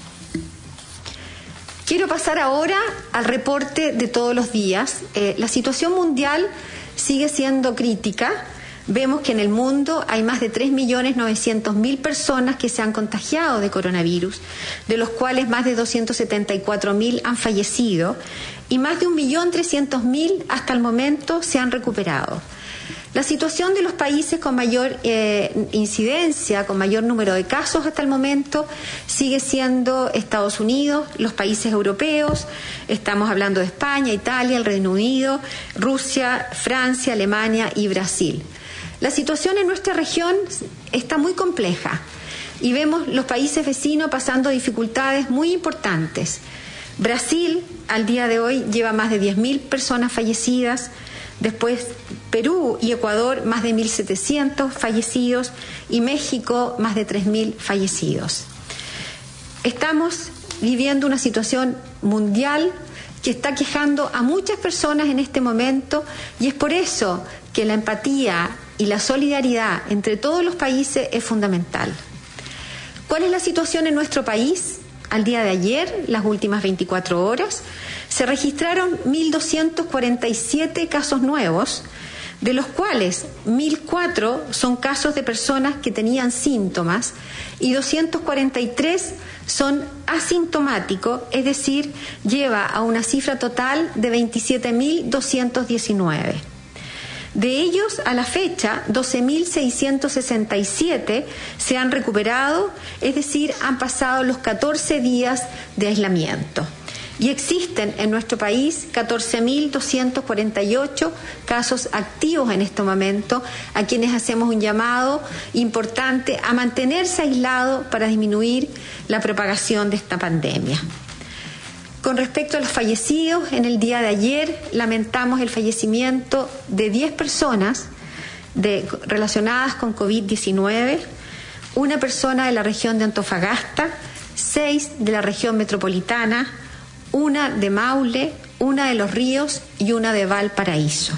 Quiero pasar ahora al reporte de todos los días. Eh, la situación mundial sigue siendo crítica. Vemos que en el mundo hay más de tres millones novecientos mil personas que se han contagiado de coronavirus, de los cuales más de doscientos setenta y cuatro mil han fallecido y más de un millón trescientos mil hasta el momento se han recuperado. La situación de los países con mayor eh, incidencia, con mayor número de casos hasta el momento, sigue siendo Estados Unidos, los países europeos, estamos hablando de España, Italia, el Reino Unido, Rusia, Francia, Alemania y Brasil. La situación en nuestra región está muy compleja y vemos los países vecinos pasando dificultades muy importantes. Brasil, al día de hoy, lleva más de diez mil personas fallecidas. Después Perú y Ecuador más de mil setecientos fallecidos y México más de tres mil fallecidos. Estamos viviendo una situación mundial que está quejando a muchas personas en este momento y es por eso que la empatía y la solidaridad entre todos los países es fundamental. ¿Cuál es la situación en nuestro país? Al día de ayer, las últimas veinticuatro horas, se registraron mil doscientos cuarenta y siete casos nuevos, de los cuales mil cuatro son casos de personas que tenían síntomas y doscientos cuarenta y tres son asintomáticos, es decir, lleva a una cifra total de veintisiete mil doscientos diecinueve. De ellos, a la fecha, doce mil seiscientos sesenta y siete se han recuperado, es decir, han pasado los catorce días de aislamiento. Y existen en nuestro país catorce mil doscientos cuarenta y ocho casos activos en este momento, a quienes hacemos un llamado importante a mantenerse aislados para disminuir la propagación de esta pandemia. Con respecto a los fallecidos, en el día de ayer lamentamos el fallecimiento de diez personas de, relacionadas con COVID diecinueve, una persona de la región de Antofagasta, seis de la región metropolitana, una de Maule, una de Los Ríos y una de Valparaíso.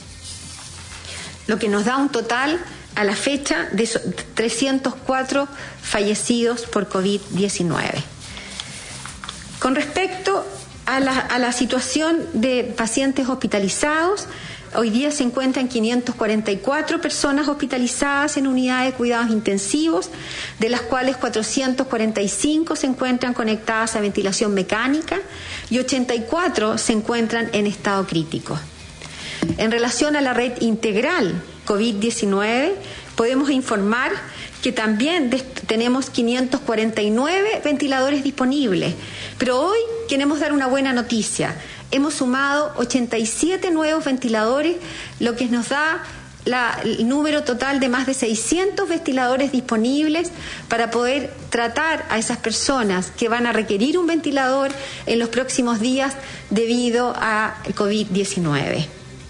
Lo que nos da un total a la fecha de trescientos cuatro fallecidos por COVID diecinueve. Con respecto a la, a la situación de pacientes hospitalizados, hoy día se encuentran quinientas cuarenta y cuatro personas hospitalizadas en unidades de cuidados intensivos, de las cuales cuatrocientas cuarenta y cinco se encuentran conectadas a ventilación mecánica y ochenta y cuatro se encuentran en estado crítico. En relación a la red integral COVID diecinueve, podemos informar que también tenemos quinientos cuarenta y nueve ventiladores disponibles, pero hoy queremos dar una buena noticia. hemos sumado ochenta y siete nuevos ventiladores, lo que nos da La, el número total de más de seiscientos ventiladores disponibles para poder tratar a esas personas que van a requerir un ventilador en los próximos días debido al COVID diecinueve.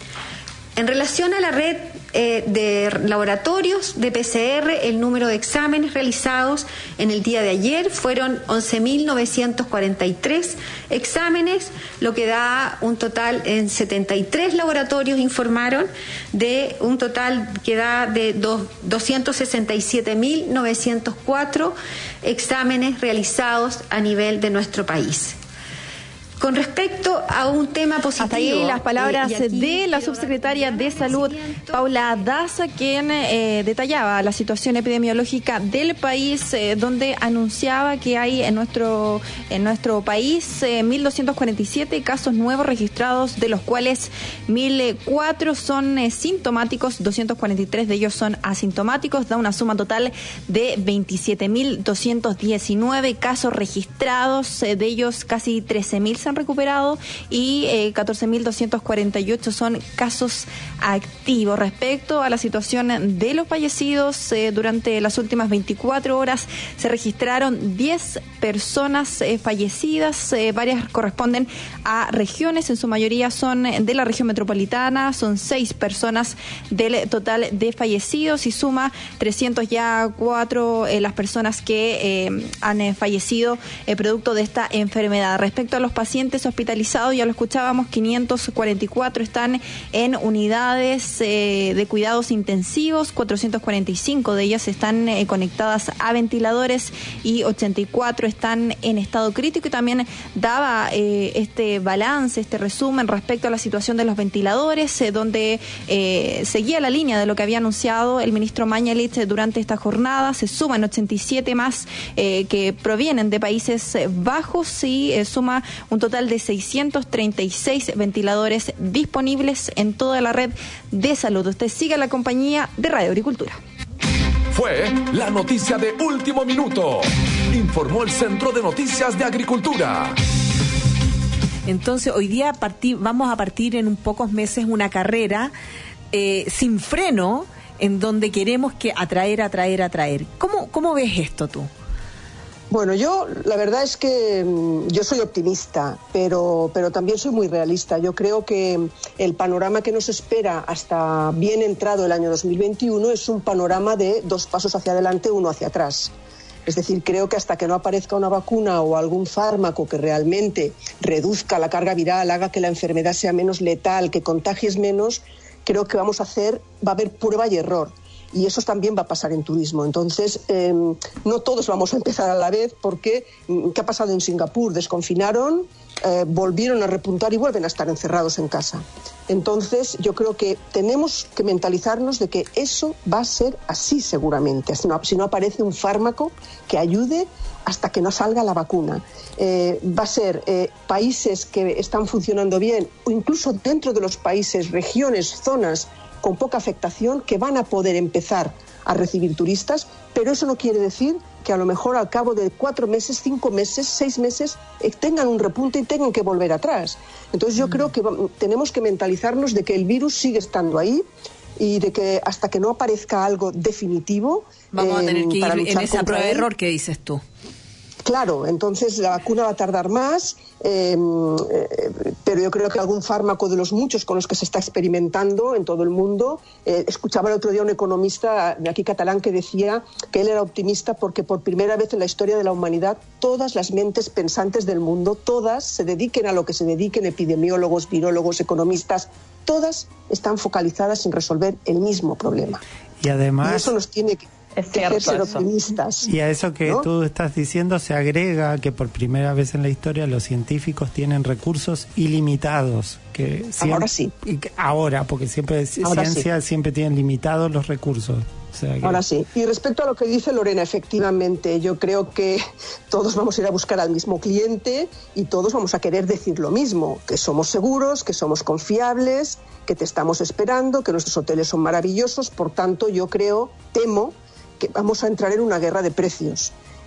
En relación a la red eh, de laboratorios de P C R, el número de exámenes realizados en el día de ayer fueron once mil novecientos cuarenta y tres exámenes, lo que da un total en setenta y tres laboratorios informaron de un total que da de doscientos sesenta y siete mil novecientos cuatro exámenes realizados a nivel de nuestro país. Con respecto a un tema positivo... Hasta ahí las palabras eh, de la subsecretaria de Salud, Paula Daza, quien eh, detallaba la situación epidemiológica del país, eh, donde anunciaba que hay en nuestro en nuestro país eh, mil doscientos cuarenta y siete casos nuevos registrados, de los cuales mil cuatro son eh, sintomáticos, doscientos cuarenta y tres de ellos son asintomáticos, da una suma total de veintisiete mil doscientos diecinueve casos registrados, eh, de ellos casi trece mil se han recuperado y eh, catorce mil doscientos cuarenta y ocho son casos activos. Respecto a la situación de los fallecidos, eh, durante las últimas veinticuatro horas se registraron diez personas eh, fallecidas, eh, varias corresponden a regiones, en su mayoría son de la región metropolitana, son seis personas del total de fallecidos y suma trescientos ya cuatro eh, las personas que eh, han eh, fallecido eh, producto de esta enfermedad. Respecto a los pacientes hospitalizados, ya lo escuchábamos, quinientos cuarenta y cuatro están en unidades eh, de cuidados intensivos, cuatrocientos cuarenta y cinco de ellas están eh, conectadas a ventiladores y ochenta y cuatro están en estado crítico, y también daba eh, este balance, este resumen respecto a la situación de los ventiladores, eh, donde eh, seguía la línea de lo que había anunciado el ministro Mañalich durante esta jornada. Se suman ochenta y siete más eh, que provienen de Países Bajos y eh, suma un total de seiscientos treinta y seis ventiladores disponibles en toda la red de salud. Usted siga la compañía de Radio Agricultura. Fue la noticia de último minuto. Informó el Centro de Noticias de Agricultura. Entonces, hoy día partir, vamos a partir en un pocos meses una carrera eh, sin freno, en donde queremos que atraer, atraer, atraer. ¿Cómo, cómo ves esto tú? Bueno, yo la verdad es que yo soy optimista, pero, pero también soy muy realista. Yo creo que el panorama que nos espera hasta bien entrado el año dos mil veintiuno es un panorama de dos pasos hacia adelante, uno hacia atrás. Es decir, creo que hasta que no aparezca una vacuna o algún fármaco que realmente reduzca la carga viral, haga que la enfermedad sea menos letal, que contagies menos, creo que vamos a hacer, va a haber prueba y error. Y eso también va a pasar en turismo. Entonces, eh, no todos vamos a empezar a la vez, porque ¿qué ha pasado en Singapur? Desconfinaron, eh, volvieron a repuntar y vuelven a estar encerrados en casa. Entonces, yo creo que tenemos que mentalizarnos de que eso va a ser así seguramente, si no, si no aparece un fármaco que ayude hasta que no salga la vacuna. Eh, va a ser eh, países que están funcionando bien, o incluso dentro de los países, regiones, zonas con poca afectación, que van a poder empezar a recibir turistas, pero eso no quiere decir que a lo mejor al cabo de cuatro meses, cinco meses, seis meses, eh, tengan un repunte y tengan que volver atrás. Entonces yo mm. creo que tenemos que mentalizarnos de que el virus sigue estando ahí y de que hasta que no aparezca algo definitivo... Vamos eh, a tener que ir en esa prueba de él, error que dices tú. Claro, entonces la vacuna va a tardar más, eh, eh, pero yo creo que algún fármaco de los muchos con los que se está experimentando en todo el mundo. Eh, escuchaba el otro día un economista de aquí catalán que decía que él era optimista porque por primera vez en la historia de la humanidad todas las mentes pensantes del mundo, todas, se dediquen a lo que se dediquen, epidemiólogos, virólogos, economistas, todas están focalizadas en resolver el mismo problema. Y además... Y eso nos tiene que... Es cierto, ser eso. optimistas. Y a eso que ¿no? tú estás diciendo se agrega que por primera vez en la historia los científicos tienen recursos ilimitados. Que siempre, ahora sí. Ahora, porque siempre ahora ciencia sí. siempre tienen limitados los recursos. O sea que... Ahora sí. Y respecto a lo que dice Lorena, efectivamente, yo creo que todos vamos a ir a buscar al mismo cliente y todos vamos a querer decir lo mismo, que somos seguros, que somos confiables, que te estamos esperando, que nuestros hoteles son maravillosos. Por tanto, yo creo, temo, que vamos a entrar en una guerra de precios.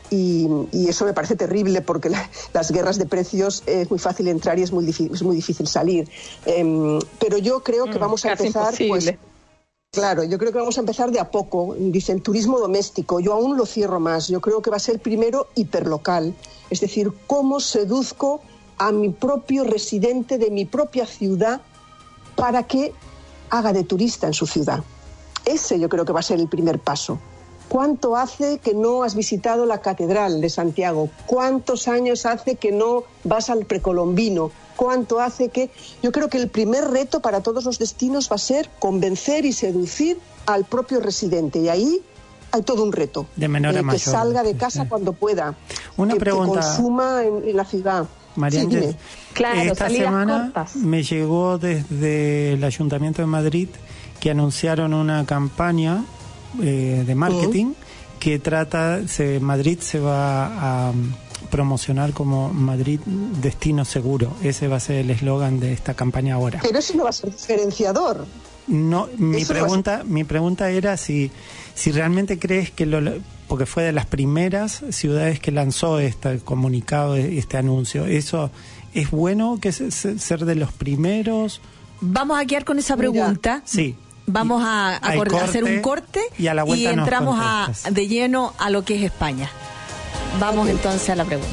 Y, y eso me parece terrible porque la, las guerras de precios es muy fácil entrar y es muy difícil, es muy difícil salir. Eh, pero yo creo que mm, vamos a empezar... Pues, claro, yo creo que vamos a empezar de a poco. Dicen turismo doméstico, yo aún lo cierro más. Yo creo que va a ser primero hiperlocal. Es decir, cómo seduzco a mi propio residente de mi propia ciudad para que haga de turista en su ciudad. Ese yo creo que va a ser el primer paso. ¿Cuánto hace que no has visitado la Catedral de Santiago? ¿Cuántos años hace que no vas al Precolombino? ¿Cuánto hace que...? Yo creo que el primer reto para todos los destinos va a ser convencer y seducir al propio residente. Y ahí hay todo un reto. De menor a eh, mayor. Que salga de casa sí. cuando pueda. Una que, pregunta. Que consuma en, en la ciudad. María sí, Ángeles, claro, esta semana cortas. me llegó desde el Ayuntamiento de Madrid que anunciaron una campaña eh, de marketing uh-huh. que trata, se, Madrid se va a um, promocionar como Madrid Destino Seguro. Ese va a ser el eslogan de esta campaña ahora. Pero eso no va a ser diferenciador. No, mi eso pregunta, no ser... mi pregunta era si, si realmente crees que lo, porque fue de las primeras ciudades que lanzó este comunicado, este anuncio. ¿Eso es bueno que se, se, ser de los primeros? Vamos a quedar con esa pregunta. Mira, sí. Vamos a, a, corte, a hacer un corte y, a la y entramos a, de lleno a lo que es España. Vamos okay. entonces a la pregunta.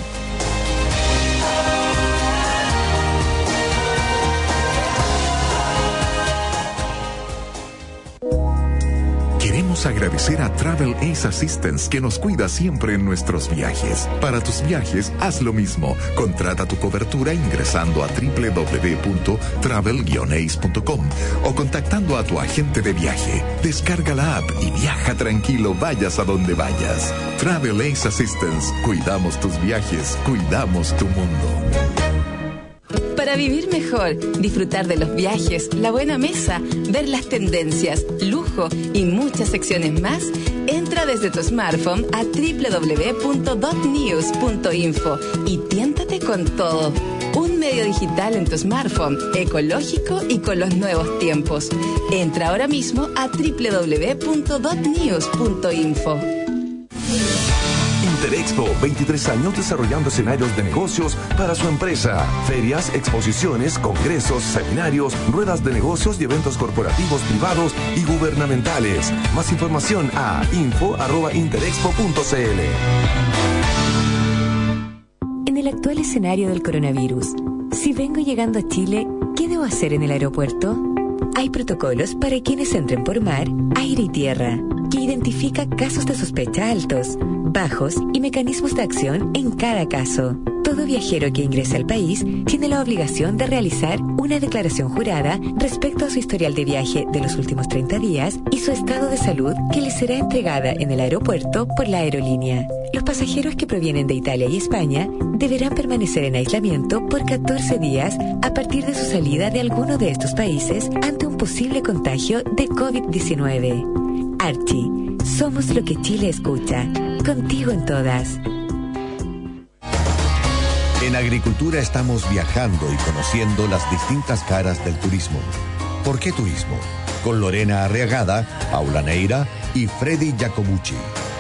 Queremos agradecer a Travel Ace Assistance que nos cuida siempre en nuestros viajes. Para tus viajes, haz lo mismo. Contrata tu cobertura ingresando a doble u doble u doble u punto travel guion ace punto com o contactando a tu agente de viaje. Descarga la app y viaja tranquilo, vayas a donde vayas. Travel Ace Assistance. Cuidamos tus viajes, cuidamos tu mundo. Para vivir mejor, disfrutar de los viajes, la buena mesa, ver las tendencias, lujo y muchas secciones más, entra desde tu smartphone a doble u doble u doble u punto dot news punto info y tiéntate con todo. Un medio digital en tu smartphone, ecológico y con los nuevos tiempos. Entra ahora mismo a doble u doble u doble u punto dot news punto info. Interexpo, veintitrés años desarrollando escenarios de negocios para su empresa. Ferias, exposiciones, congresos, seminarios, ruedas de negocios y eventos corporativos privados y gubernamentales. Más información a info arroba interexpo punto c l. En el actual escenario del coronavirus, si vengo llegando a Chile, ¿qué debo hacer en el aeropuerto? Hay protocolos para quienes entren por mar, aire y tierra, que identifica casos de sospecha altos, bajos y mecanismos de acción en cada caso. Todo viajero que ingrese al país tiene la obligación de realizar una declaración jurada respecto a su historial de viaje de los últimos treinta días y su estado de salud, que le será entregada en el aeropuerto por la aerolínea. Los pasajeros que provienen de Italia y España deberán permanecer en aislamiento por catorce días a partir de su salida de alguno de estos países ante un posible contagio de COVID diecinueve. Archie, somos lo que Chile escucha. Contigo en todas. En Agricultura estamos viajando y conociendo las distintas caras del turismo. ¿Por qué turismo? Con Lorena Arriagada, Paula Neira y Freddy Jacobucci.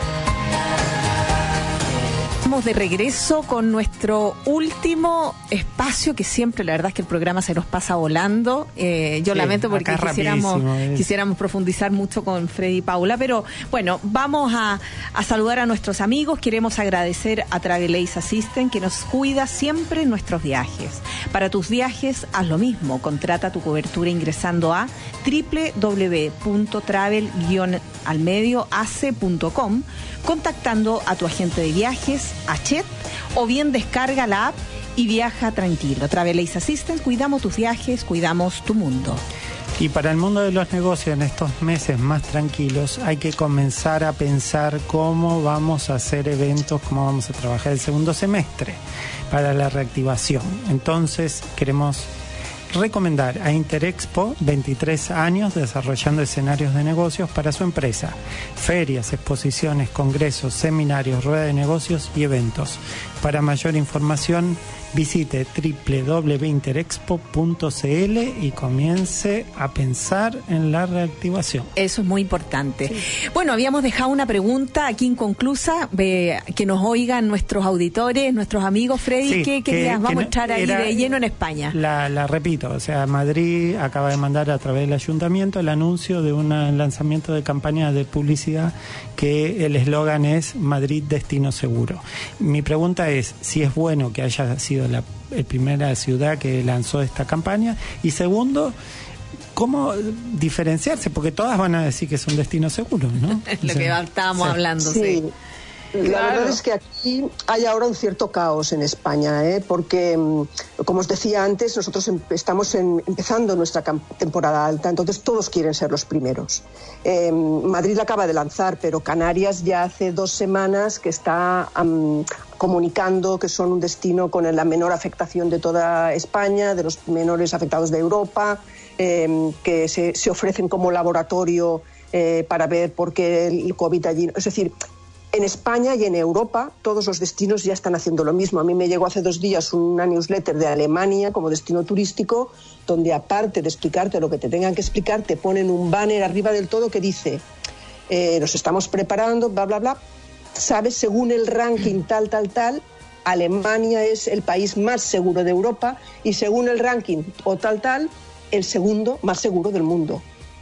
Estamos de regreso con nuestro último espacio, que siempre, la verdad es que el programa se nos pasa volando. Eh, yo sí, lamento porque quisiéramos, quisiéramos profundizar mucho con Freddy y Paula, pero bueno, vamos a, a saludar a nuestros amigos. Queremos agradecer a Travel Ace Assistance, que nos cuida siempre en nuestros viajes. Para tus viajes, haz lo mismo. Contrata tu cobertura ingresando a doble u doble u doble u punto travel guion al medio a c punto com, contactando a tu agente de viajes, a Chet, o bien descarga la app y viaja tranquilo. Travel Ace Assistance, cuidamos tus viajes, cuidamos tu mundo. Y para el mundo de los negocios, en estos meses más tranquilos, hay que comenzar a pensar cómo vamos a hacer eventos, cómo vamos a trabajar el segundo semestre para la reactivación. Entonces, queremos recomendar a Interexpo, veintitrés años desarrollando escenarios de negocios para su empresa. Ferias, exposiciones, congresos, seminarios, rueda de negocios y eventos. Para mayor información, visite doble u doble u doble u punto interexpo punto c l y comience a pensar en la reactivación. Eso es muy importante. Sí. Bueno, habíamos dejado una pregunta aquí inconclusa, eh, que nos oigan nuestros auditores, nuestros amigos. Freddy, sí, ¿qué querías? Vamos a entrar ahí de lleno en España. La, la repito, o sea, Madrid acaba de mandar a través del ayuntamiento el anuncio de un lanzamiento de campaña de publicidad que el eslogan es Madrid Destino Seguro. Mi pregunta es si es bueno que haya sido la, la primera ciudad que lanzó esta campaña, y segundo, ¿cómo diferenciarse? Porque todas van a decir que es un destino seguro, ¿no? Lo o sea, que estábamos sí. hablando, sí. sí. La claro. verdad es que aquí hay ahora un cierto caos en España, ¿eh? Porque, como os decía antes, nosotros em- estamos en, empezando nuestra camp- temporada alta, entonces todos quieren ser los primeros. Eh, Madrid la acaba de lanzar, pero Canarias ya hace dos semanas que está um, comunicando que son un destino con la menor afectación de toda España, de los menores afectados de Europa, eh, que se, se ofrecen como laboratorio eh, para ver por qué el COVID allí... Es decir, en España y en Europa todos los destinos ya están haciendo lo mismo. A mí me llegó hace dos días una newsletter de Alemania como destino turístico, donde aparte de explicarte lo que te tengan que explicar, te ponen un banner arriba del todo que dice eh, nos estamos preparando, bla, bla, bla. Sabes, según el ranking tal, tal, tal, Alemania es el país más seguro de Europa y según el ranking o tal, tal, el segundo más seguro del mundo.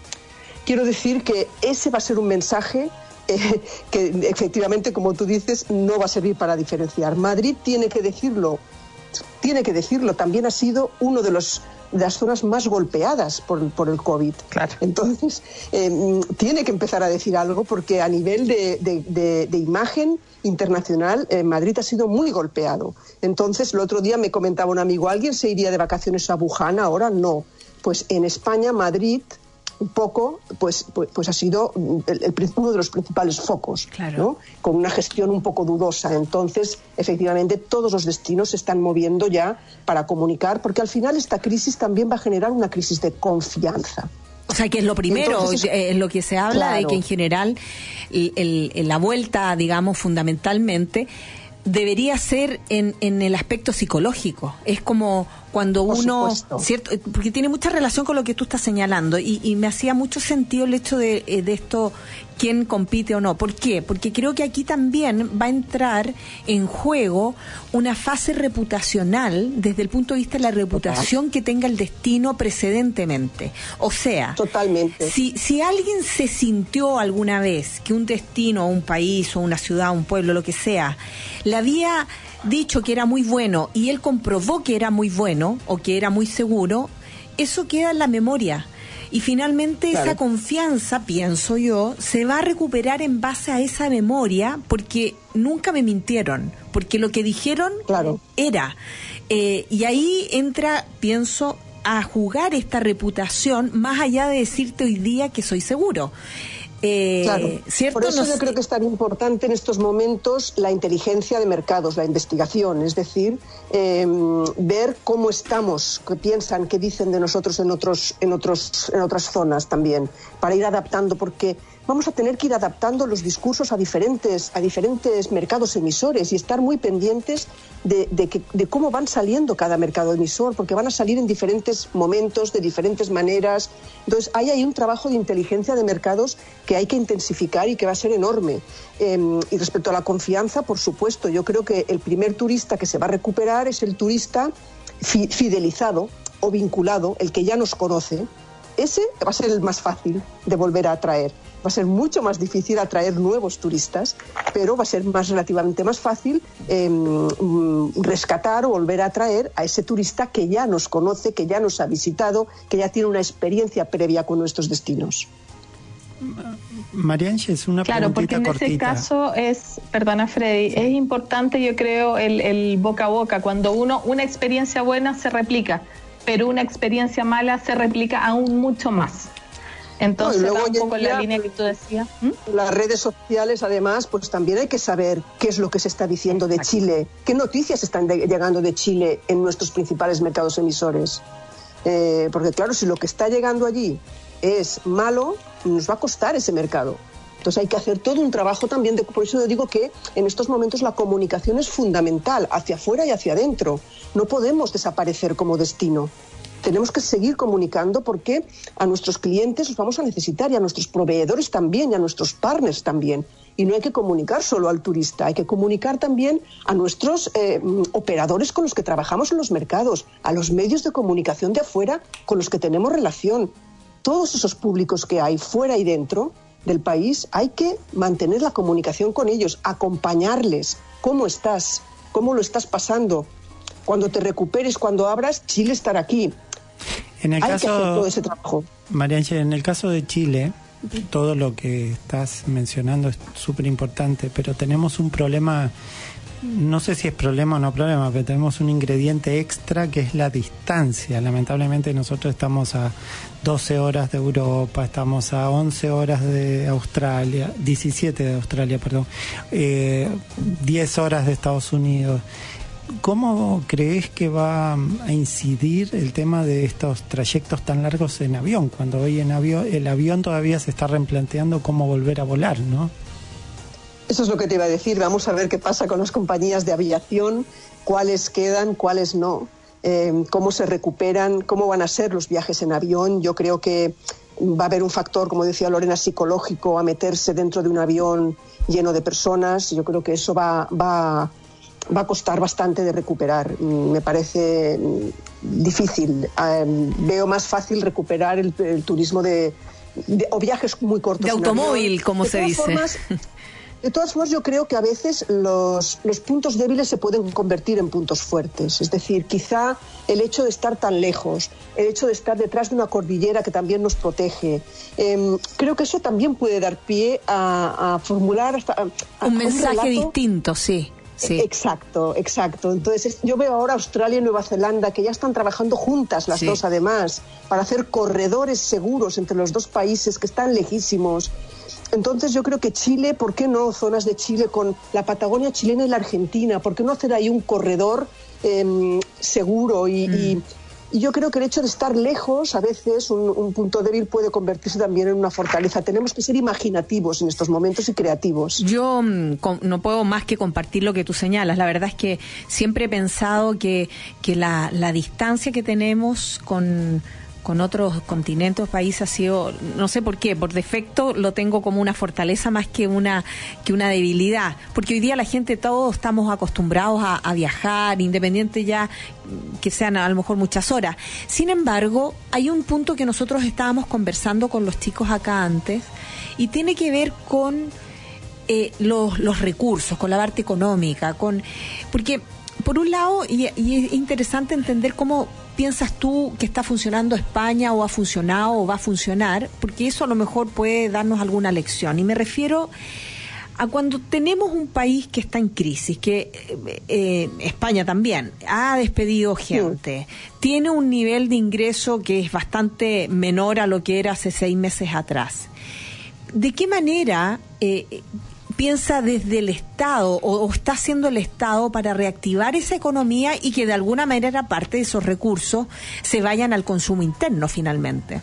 Quiero decir que ese va a ser un mensaje Eh, que efectivamente, como tú dices, no va a servir para diferenciar. Madrid tiene que decirlo, tiene que decirlo, también ha sido uno de los de las zonas más golpeadas por, por el COVID. Claro. Entonces, eh, tiene que empezar a decir algo, porque a nivel de, de, de, de imagen internacional, eh, Madrid ha sido muy golpeado. Entonces, el otro día me comentaba un amigo, ¿alguien se iría de vacaciones a Wuhan ahora? No. Pues en España, Madrid... un poco, pues, pues, pues ha sido el, el, uno de los principales focos, claro. ¿no? Con una gestión un poco dudosa. Entonces, efectivamente, todos los destinos se están moviendo ya para comunicar, porque al final esta crisis también va a generar una crisis de confianza. O sea, que es lo primero, Entonces, es, es lo que se habla, claro. de que en general el, el, la vuelta, digamos, fundamentalmente, debería ser en, en el aspecto psicológico. Es como cuando Por uno, supuesto. ¿cierto? Porque tiene mucha relación con lo que tú estás señalando, y, y me hacía mucho sentido el hecho de, de esto, quién compite o no. ¿Por qué? Porque creo que aquí también va a entrar en juego una fase reputacional desde el punto de vista de la reputación Total. que tenga el destino precedentemente. O sea, Totalmente. Si, si alguien se sintió alguna vez que un destino, un país o una ciudad, un pueblo, lo que sea, le había dicho que era muy bueno y él comprobó que era muy bueno o que era muy seguro, eso queda en la memoria. Y finalmente claro. esa confianza, pienso yo, se va a recuperar en base a esa memoria, porque nunca me mintieron, porque lo que dijeron claro. era. Eh, y ahí entra, pienso, a jugar esta reputación, más allá de decirte hoy día que soy seguro. Eh, claro, ¿cierto? por eso no yo sé. creo que es tan importante en estos momentos la inteligencia de mercados, la investigación, es decir, eh, ver cómo estamos, qué piensan, qué dicen de nosotros en otros, en otros, en otras zonas también, para ir adaptando, porque vamos a tener que ir adaptando los discursos a diferentes, a diferentes mercados emisores y estar muy pendientes de, de, que, de cómo van saliendo cada mercado emisor, porque van a salir en diferentes momentos, de diferentes maneras. Entonces, ahí hay un trabajo de inteligencia de mercados que hay que intensificar y que va a ser enorme. Eh, y respecto a la confianza, por supuesto, yo creo que el primer turista que se va a recuperar es el turista fi- fidelizado o vinculado, el que ya nos conoce. Ese va a ser el más fácil de volver a atraer. Va a ser mucho más difícil atraer nuevos turistas, pero va a ser más relativamente más fácil eh, rescatar o volver a atraer a ese turista que ya nos conoce, que ya nos ha visitado, que ya tiene una experiencia previa con nuestros destinos. María Ángeles, una claro, porque en cortita. ese caso es, perdona Freddy, es importante, yo creo, el, el boca a boca. Cuando uno, una experiencia buena se replica, pero una experiencia mala se replica aún mucho más. Entonces, no, va un poco en la línea que tú decías. ¿Mm? Las redes sociales, además, pues también hay que saber qué es lo que se está diciendo de Chile, qué noticias están de, llegando de Chile en nuestros principales mercados emisores. Eh, porque, claro, si lo que está llegando allí es malo, nos va a costar ese mercado. Entonces hay que hacer todo un trabajo también, de, por eso yo digo que en estos momentos la comunicación es fundamental, hacia afuera y hacia adentro. No podemos desaparecer como destino. Tenemos que seguir comunicando porque a nuestros clientes los vamos a necesitar y a nuestros proveedores también y a nuestros partners también. Y no hay que comunicar solo al turista, hay que comunicar también a nuestros eh, operadores con los que trabajamos en los mercados, a los medios de comunicación de afuera con los que tenemos relación. Todos esos públicos que hay fuera y dentro del país, hay que mantener la comunicación con ellos, acompañarles. ¿Cómo estás? ¿Cómo lo estás pasando? Cuando te recuperes, cuando abras, Chile estará aquí. En el hay caso, que hacer todo ese trabajo. María Ángeles, en el caso de Chile, todo lo que estás mencionando es súper importante, pero tenemos un problema, no sé si es problema o no problema, pero tenemos un ingrediente extra que es la distancia. Lamentablemente nosotros estamos a doce horas de Europa, estamos a once horas de Australia, diecisiete de Australia, perdón, eh, diez horas de Estados Unidos. ¿Cómo crees que va a incidir el tema de estos trayectos tan largos en avión, cuando hoy en avión el avión todavía se está replanteando cómo volver a volar, ¿no? Eso es lo que te iba a decir. Vamos a ver qué pasa con las compañías de aviación, cuáles quedan, cuáles no, eh, cómo se recuperan, cómo van a ser los viajes en avión. Yo creo que va a haber un factor, como decía Lorena, psicológico a meterse dentro de un avión lleno de personas. Yo creo que eso va, va va a costar bastante de recuperar. Me parece difícil. Um, veo más fácil recuperar el, el turismo de, de o viajes muy cortos. De automóvil, avión. como de se dice. Formas, de todas formas, yo creo que a veces los, los puntos débiles se pueden convertir en puntos fuertes. Es decir, quizá el hecho de estar tan lejos, el hecho de estar detrás de una cordillera que también nos protege, eh, creo que eso también puede dar pie a, a formular hasta, a, a un mensaje un relato distinto, sí. Sí. Exacto, exacto. Entonces yo veo ahora Australia y Nueva Zelanda que ya están trabajando juntas las sí. dos además para hacer corredores seguros entre los dos países que están lejísimos. Entonces yo creo que Chile, ¿por qué no zonas de Chile con la Patagonia chilena y la Argentina? ¿Por qué no hacer ahí un corredor eh, seguro? Y, mm. y, y yo creo que el hecho de estar lejos, a veces un, un punto débil puede convertirse también en una fortaleza. Tenemos que ser imaginativos en estos momentos y creativos. Yo mm, con, no puedo más que compartir lo que tú señalas. La verdad es que siempre he pensado que, que la, la distancia que tenemos con... con otros continentes, países, ha sido, no sé por qué, por defecto lo tengo como una fortaleza más que una que una debilidad, porque hoy día la gente, todos estamos acostumbrados a, a viajar, independiente ya que sean a lo mejor muchas horas. Sin embargo, hay un punto que nosotros estábamos conversando con los chicos acá antes, y tiene que ver con eh, los, los recursos, con la parte económica, con porque por un lado, y, y es interesante entender cómo piensas tú que está funcionando España, o ha funcionado o va a funcionar, porque eso a lo mejor puede darnos alguna lección. Y me refiero a cuando tenemos un país que está en crisis, que eh, España también ha despedido gente, sí. tiene un nivel de ingreso que es bastante menor a lo que era hace seis meses atrás. ¿De qué manera eh, piensa desde el Estado o, o está haciendo el Estado para reactivar esa economía y que de alguna manera parte de esos recursos se vayan al consumo interno finalmente?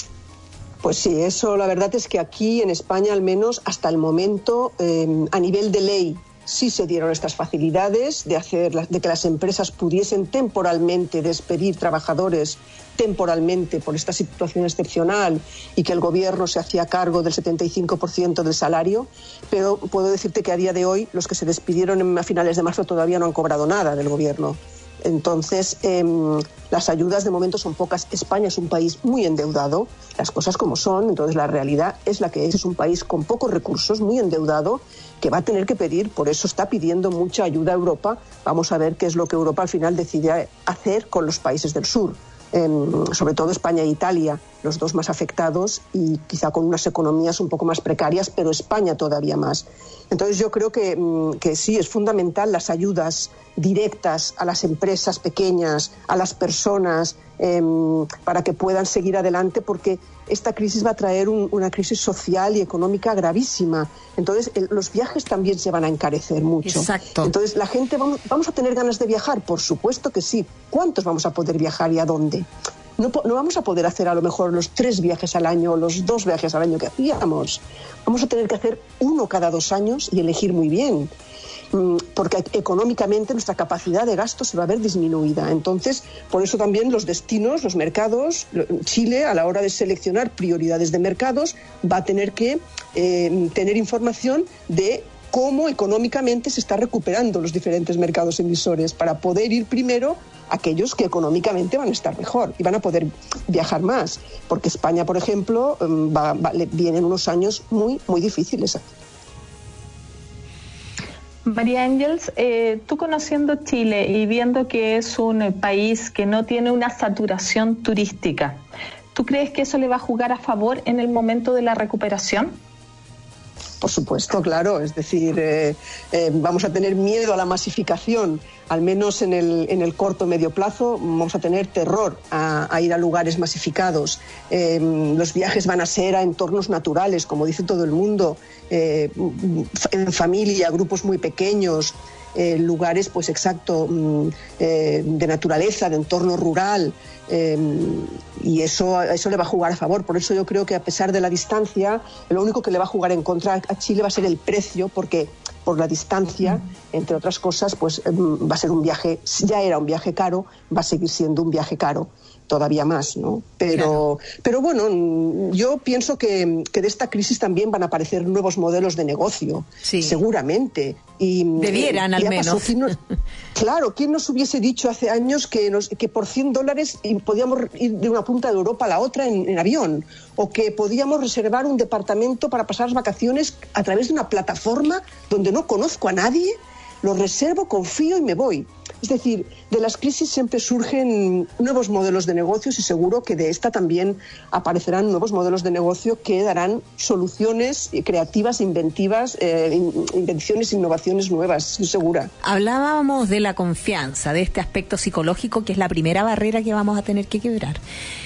Pues sí, eso la verdad es que aquí en España, al menos hasta el momento, eh, a nivel de ley, sí se dieron estas facilidades de hacer, de que las empresas pudiesen temporalmente despedir trabajadores temporalmente por esta situación excepcional, y que el gobierno se hacía cargo del setenta y cinco por ciento del salario, pero puedo decirte que a día de hoy los que se despidieron a finales de marzo todavía no han cobrado nada del gobierno. Entonces, eh, las ayudas de momento son pocas. España es un país muy endeudado, las cosas como son, entonces la realidad es la que es. Es un país con pocos recursos, muy endeudado, que va a tener que pedir, por eso está pidiendo mucha ayuda a Europa. Vamos a ver qué es lo que Europa al final decide hacer con los países del sur. Eh, sobre todo España e Italia, los dos más afectados, y quizá con unas economías un poco más precarias, pero España todavía más. Entonces yo creo que, que sí, es fundamental las ayudas directas a las empresas pequeñas, a las personas, eh, para que puedan seguir adelante, porque esta crisis va a traer un, una crisis social y económica gravísima. Entonces el, los viajes también se van a encarecer mucho. Exacto. Entonces la gente, vamos, vamos a tener ganas de viajar, por supuesto que sí. ¿Cuántos vamos a poder viajar y a dónde? no, no vamos a poder hacer a lo mejor los tres viajes al año o los dos viajes al año que hacíamos. Vamos a tener que hacer uno cada dos años y elegir muy bien, porque económicamente nuestra capacidad de gasto se va a ver disminuida. Entonces, por eso también los destinos, los mercados, Chile, a la hora de seleccionar prioridades de mercados, va a tener que eh, tener información de cómo económicamente se está recuperando los diferentes mercados emisores para poder ir primero a aquellos que económicamente van a estar mejor y van a poder viajar más, porque España, por ejemplo, va, va, le vienen unos años muy, muy difíciles. María Ángeles, eh, tú conociendo Chile y viendo que es un país que no tiene una saturación turística, ¿tú crees que eso le va a jugar a favor en el momento de la recuperación? Por supuesto, claro. Es decir, eh, eh, vamos a tener miedo a la masificación, al menos en el, en el corto o medio plazo. Vamos a tener terror a, a ir a lugares masificados. Eh, los viajes van a ser a entornos naturales, como dice todo el mundo, eh, en familia, grupos muy pequeños, eh, lugares, pues exacto, eh, de naturaleza, de entorno rural. Eh, y eso, eso le va a jugar a favor. Por eso yo creo que, a pesar de la distancia, lo único que le va a jugar en contra a Chile va a ser el precio, porque por la distancia, entre otras cosas, pues va a ser un viaje, ya era un viaje caro, va a seguir siendo un viaje caro todavía más, ¿no? Pero, claro. pero bueno, yo pienso que, que de esta crisis también van a aparecer nuevos modelos de negocio, sí. seguramente. Y, Debieran, eh, al menos. Pasó, ¿quién nos, claro, ¿quién nos hubiese dicho hace años que, nos, que por cien dólares podíamos ir de una punta de Europa a la otra en, en avión? O que podíamos reservar un departamento para pasar las vacaciones a través de una plataforma donde no conozco a nadie, lo reservo, confío y me voy. Es decir, de las crisis siempre surgen nuevos modelos de negocios y seguro que de esta también aparecerán nuevos modelos de negocio que darán soluciones creativas, inventivas, eh, invenciones, innovaciones nuevas, estoy segura. Hablábamos de la confianza, de este aspecto psicológico que es la primera barrera que vamos a tener que quebrar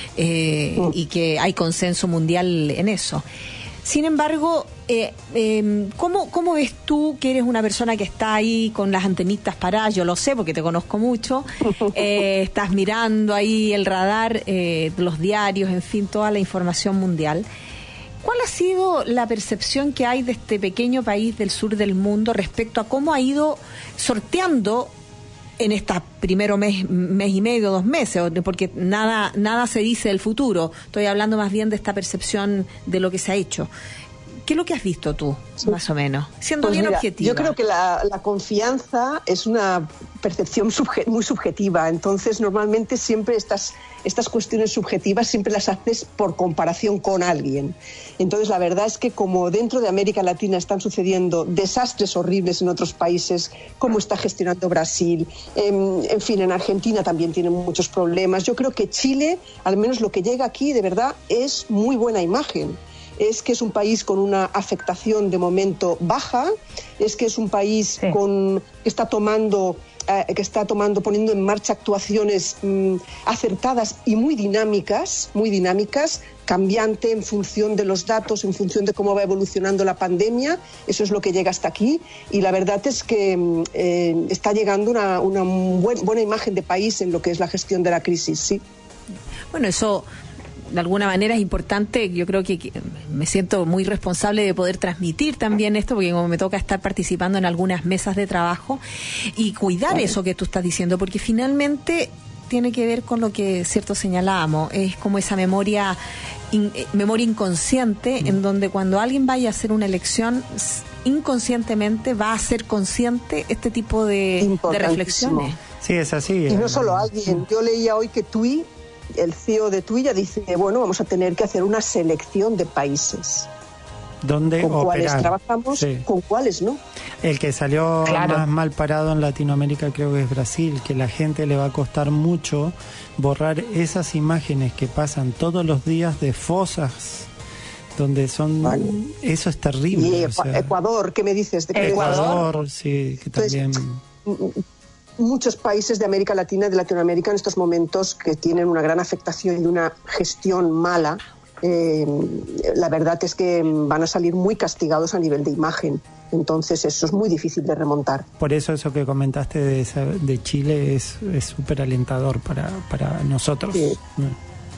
eh, mm. y que hay consenso mundial en eso. Sin embargo, eh, eh, ¿cómo, ¿cómo ves tú, que eres una persona que está ahí con las antenitas paradas? Yo lo sé porque te conozco mucho. Eh, estás mirando ahí el radar, eh, los diarios, en fin, toda la información mundial. ¿Cuál ha sido la percepción que hay de este pequeño país del sur del mundo respecto a cómo ha ido sorteando en este primero mes, mes y medio, dos meses, porque nada nada se dice del futuro? Estoy hablando más bien de esta percepción de lo que se ha hecho. ¿Qué es lo que has visto tú, sí. más o menos? Siendo pues bien mira, objetiva. Yo creo que la, la confianza es una percepción subje, muy subjetiva. Entonces, normalmente siempre estas, estas cuestiones subjetivas siempre las haces por comparación con alguien. Entonces, la verdad es que como dentro de América Latina están sucediendo desastres horribles en otros países, como está gestionando Brasil, en, en fin, en Argentina también tienen muchos problemas. Yo creo que Chile, al menos lo que llega aquí, de verdad, es muy buena imagen. Es que es un país con una afectación de momento baja, es que es un país sí. con, que está tomando, eh, que está tomando, poniendo en marcha actuaciones mm, acertadas y muy dinámicas, muy dinámicas, cambiante en función de los datos, en función de cómo va evolucionando la pandemia. Eso es lo que llega hasta aquí, y la verdad es que eh, está llegando una, una buen, buena imagen de país en lo que es la gestión de la crisis, sí. Bueno, eso de alguna manera es importante. Yo creo que me siento muy responsable de poder transmitir también esto, porque como me toca estar participando en algunas mesas de trabajo y cuidar sí. eso que tú estás diciendo, porque finalmente tiene que ver con lo que cierto señalábamos, es como esa memoria in, memoria inconsciente, mm. en donde cuando alguien vaya a hacer una elección, inconscientemente va a ser consciente este tipo de, de reflexiones. Sí, es así. Y no solo alguien. Yo leía hoy que TUI, el C E O de TUI, ya dice, bueno, vamos a tener que hacer una selección de países. ¿Dónde con operar? Cuáles trabajamos, sí. con cuáles no. El que salió claro. más mal parado en Latinoamérica creo que es Brasil, que la gente le va a costar mucho borrar esas imágenes que pasan todos los días de fosas donde son vale. Eso es terrible. Y o sea, Ecuador, ¿qué me dices de Ecuador? Ecuador, sí, que también. Entonces, muchos países de América Latina, de Latinoamérica en estos momentos, que tienen una gran afectación y una gestión mala, eh, la verdad es que van a salir muy castigados a nivel de imagen. Entonces eso es muy difícil de remontar. Por eso eso que comentaste de, esa, de Chile es súper alentador para, para nosotros. Sí.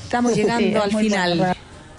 Estamos llegando al final. Bueno.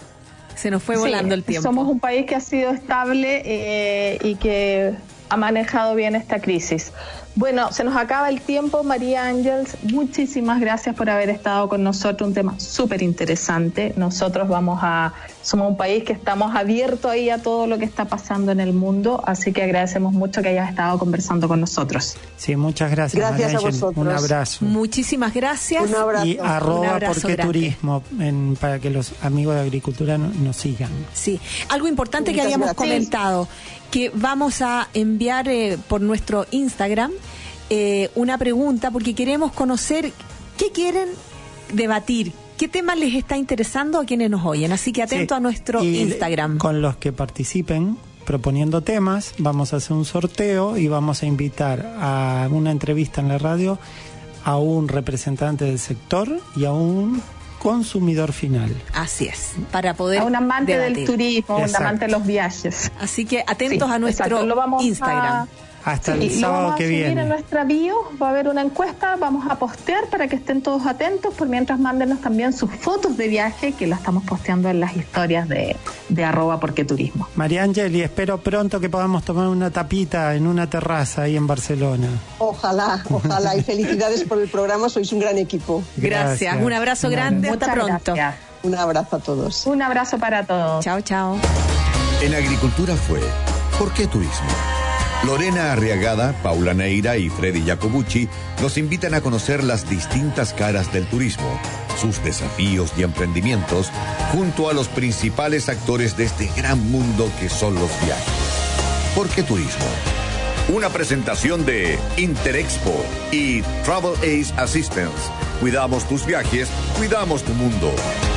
Se nos fue volando sí, el tiempo. Somos un país que ha sido estable eh, y que ha manejado bien esta crisis. Bueno, se nos acaba el tiempo. María Ángeles, muchísimas gracias por haber estado con nosotros, un tema súper interesante. Nosotros vamos a, somos un país que estamos abiertos ahí a todo lo que está pasando en el mundo, así que agradecemos mucho que hayas estado conversando con nosotros. Sí, muchas gracias. Gracias María a vosotros. Un abrazo. Muchísimas gracias. Un abrazo. Y arroba Un abrazo porque grande. turismo en, para que los amigos de agricultura no, nos sigan. Sí, algo importante Muchas que habíamos gracias. comentado, que vamos a enviar eh, por nuestro Instagram eh, una pregunta, porque queremos conocer qué quieren debatir, qué tema les está interesando a quienes nos oyen, así que atento Sí. a nuestro Y Instagram. Con los que participen proponiendo temas, vamos a hacer un sorteo y vamos a invitar a una entrevista en la radio a un representante del sector y a un consumidor final. Así es, para poder A un amante debatir. del turismo, un Exacto. amante de los viajes. Así que atentos Sí, a nuestro exacto. Lo vamos Instagram. a- Hasta Sí, el lo sábado vamos a que subir viene. en nuestra bio, va a haber una encuesta, vamos a postear para que estén todos atentos, por mientras mándenos también sus fotos de viaje, que las estamos posteando en las historias de, de arroba porque turismo. María Angeli, espero pronto que podamos tomar una tapita en una terraza ahí en Barcelona. Ojalá, ojalá. Y felicidades por el programa, sois un gran equipo. Gracias. Gracias. Un abrazo grande, hasta Muchas pronto. gracias. Un abrazo a todos. Un abrazo para todos. Chao, chao. En Agricultura fue ¿Por qué turismo? Lorena Arriagada, Paula Neira y Freddy Jacobucci nos invitan a conocer las distintas caras del turismo, sus desafíos y emprendimientos, junto a los principales actores de este gran mundo que son los viajes. ¿Por qué turismo? Una presentación de Interexpo y Travel Ace Assistance. Cuidamos tus viajes, cuidamos tu mundo.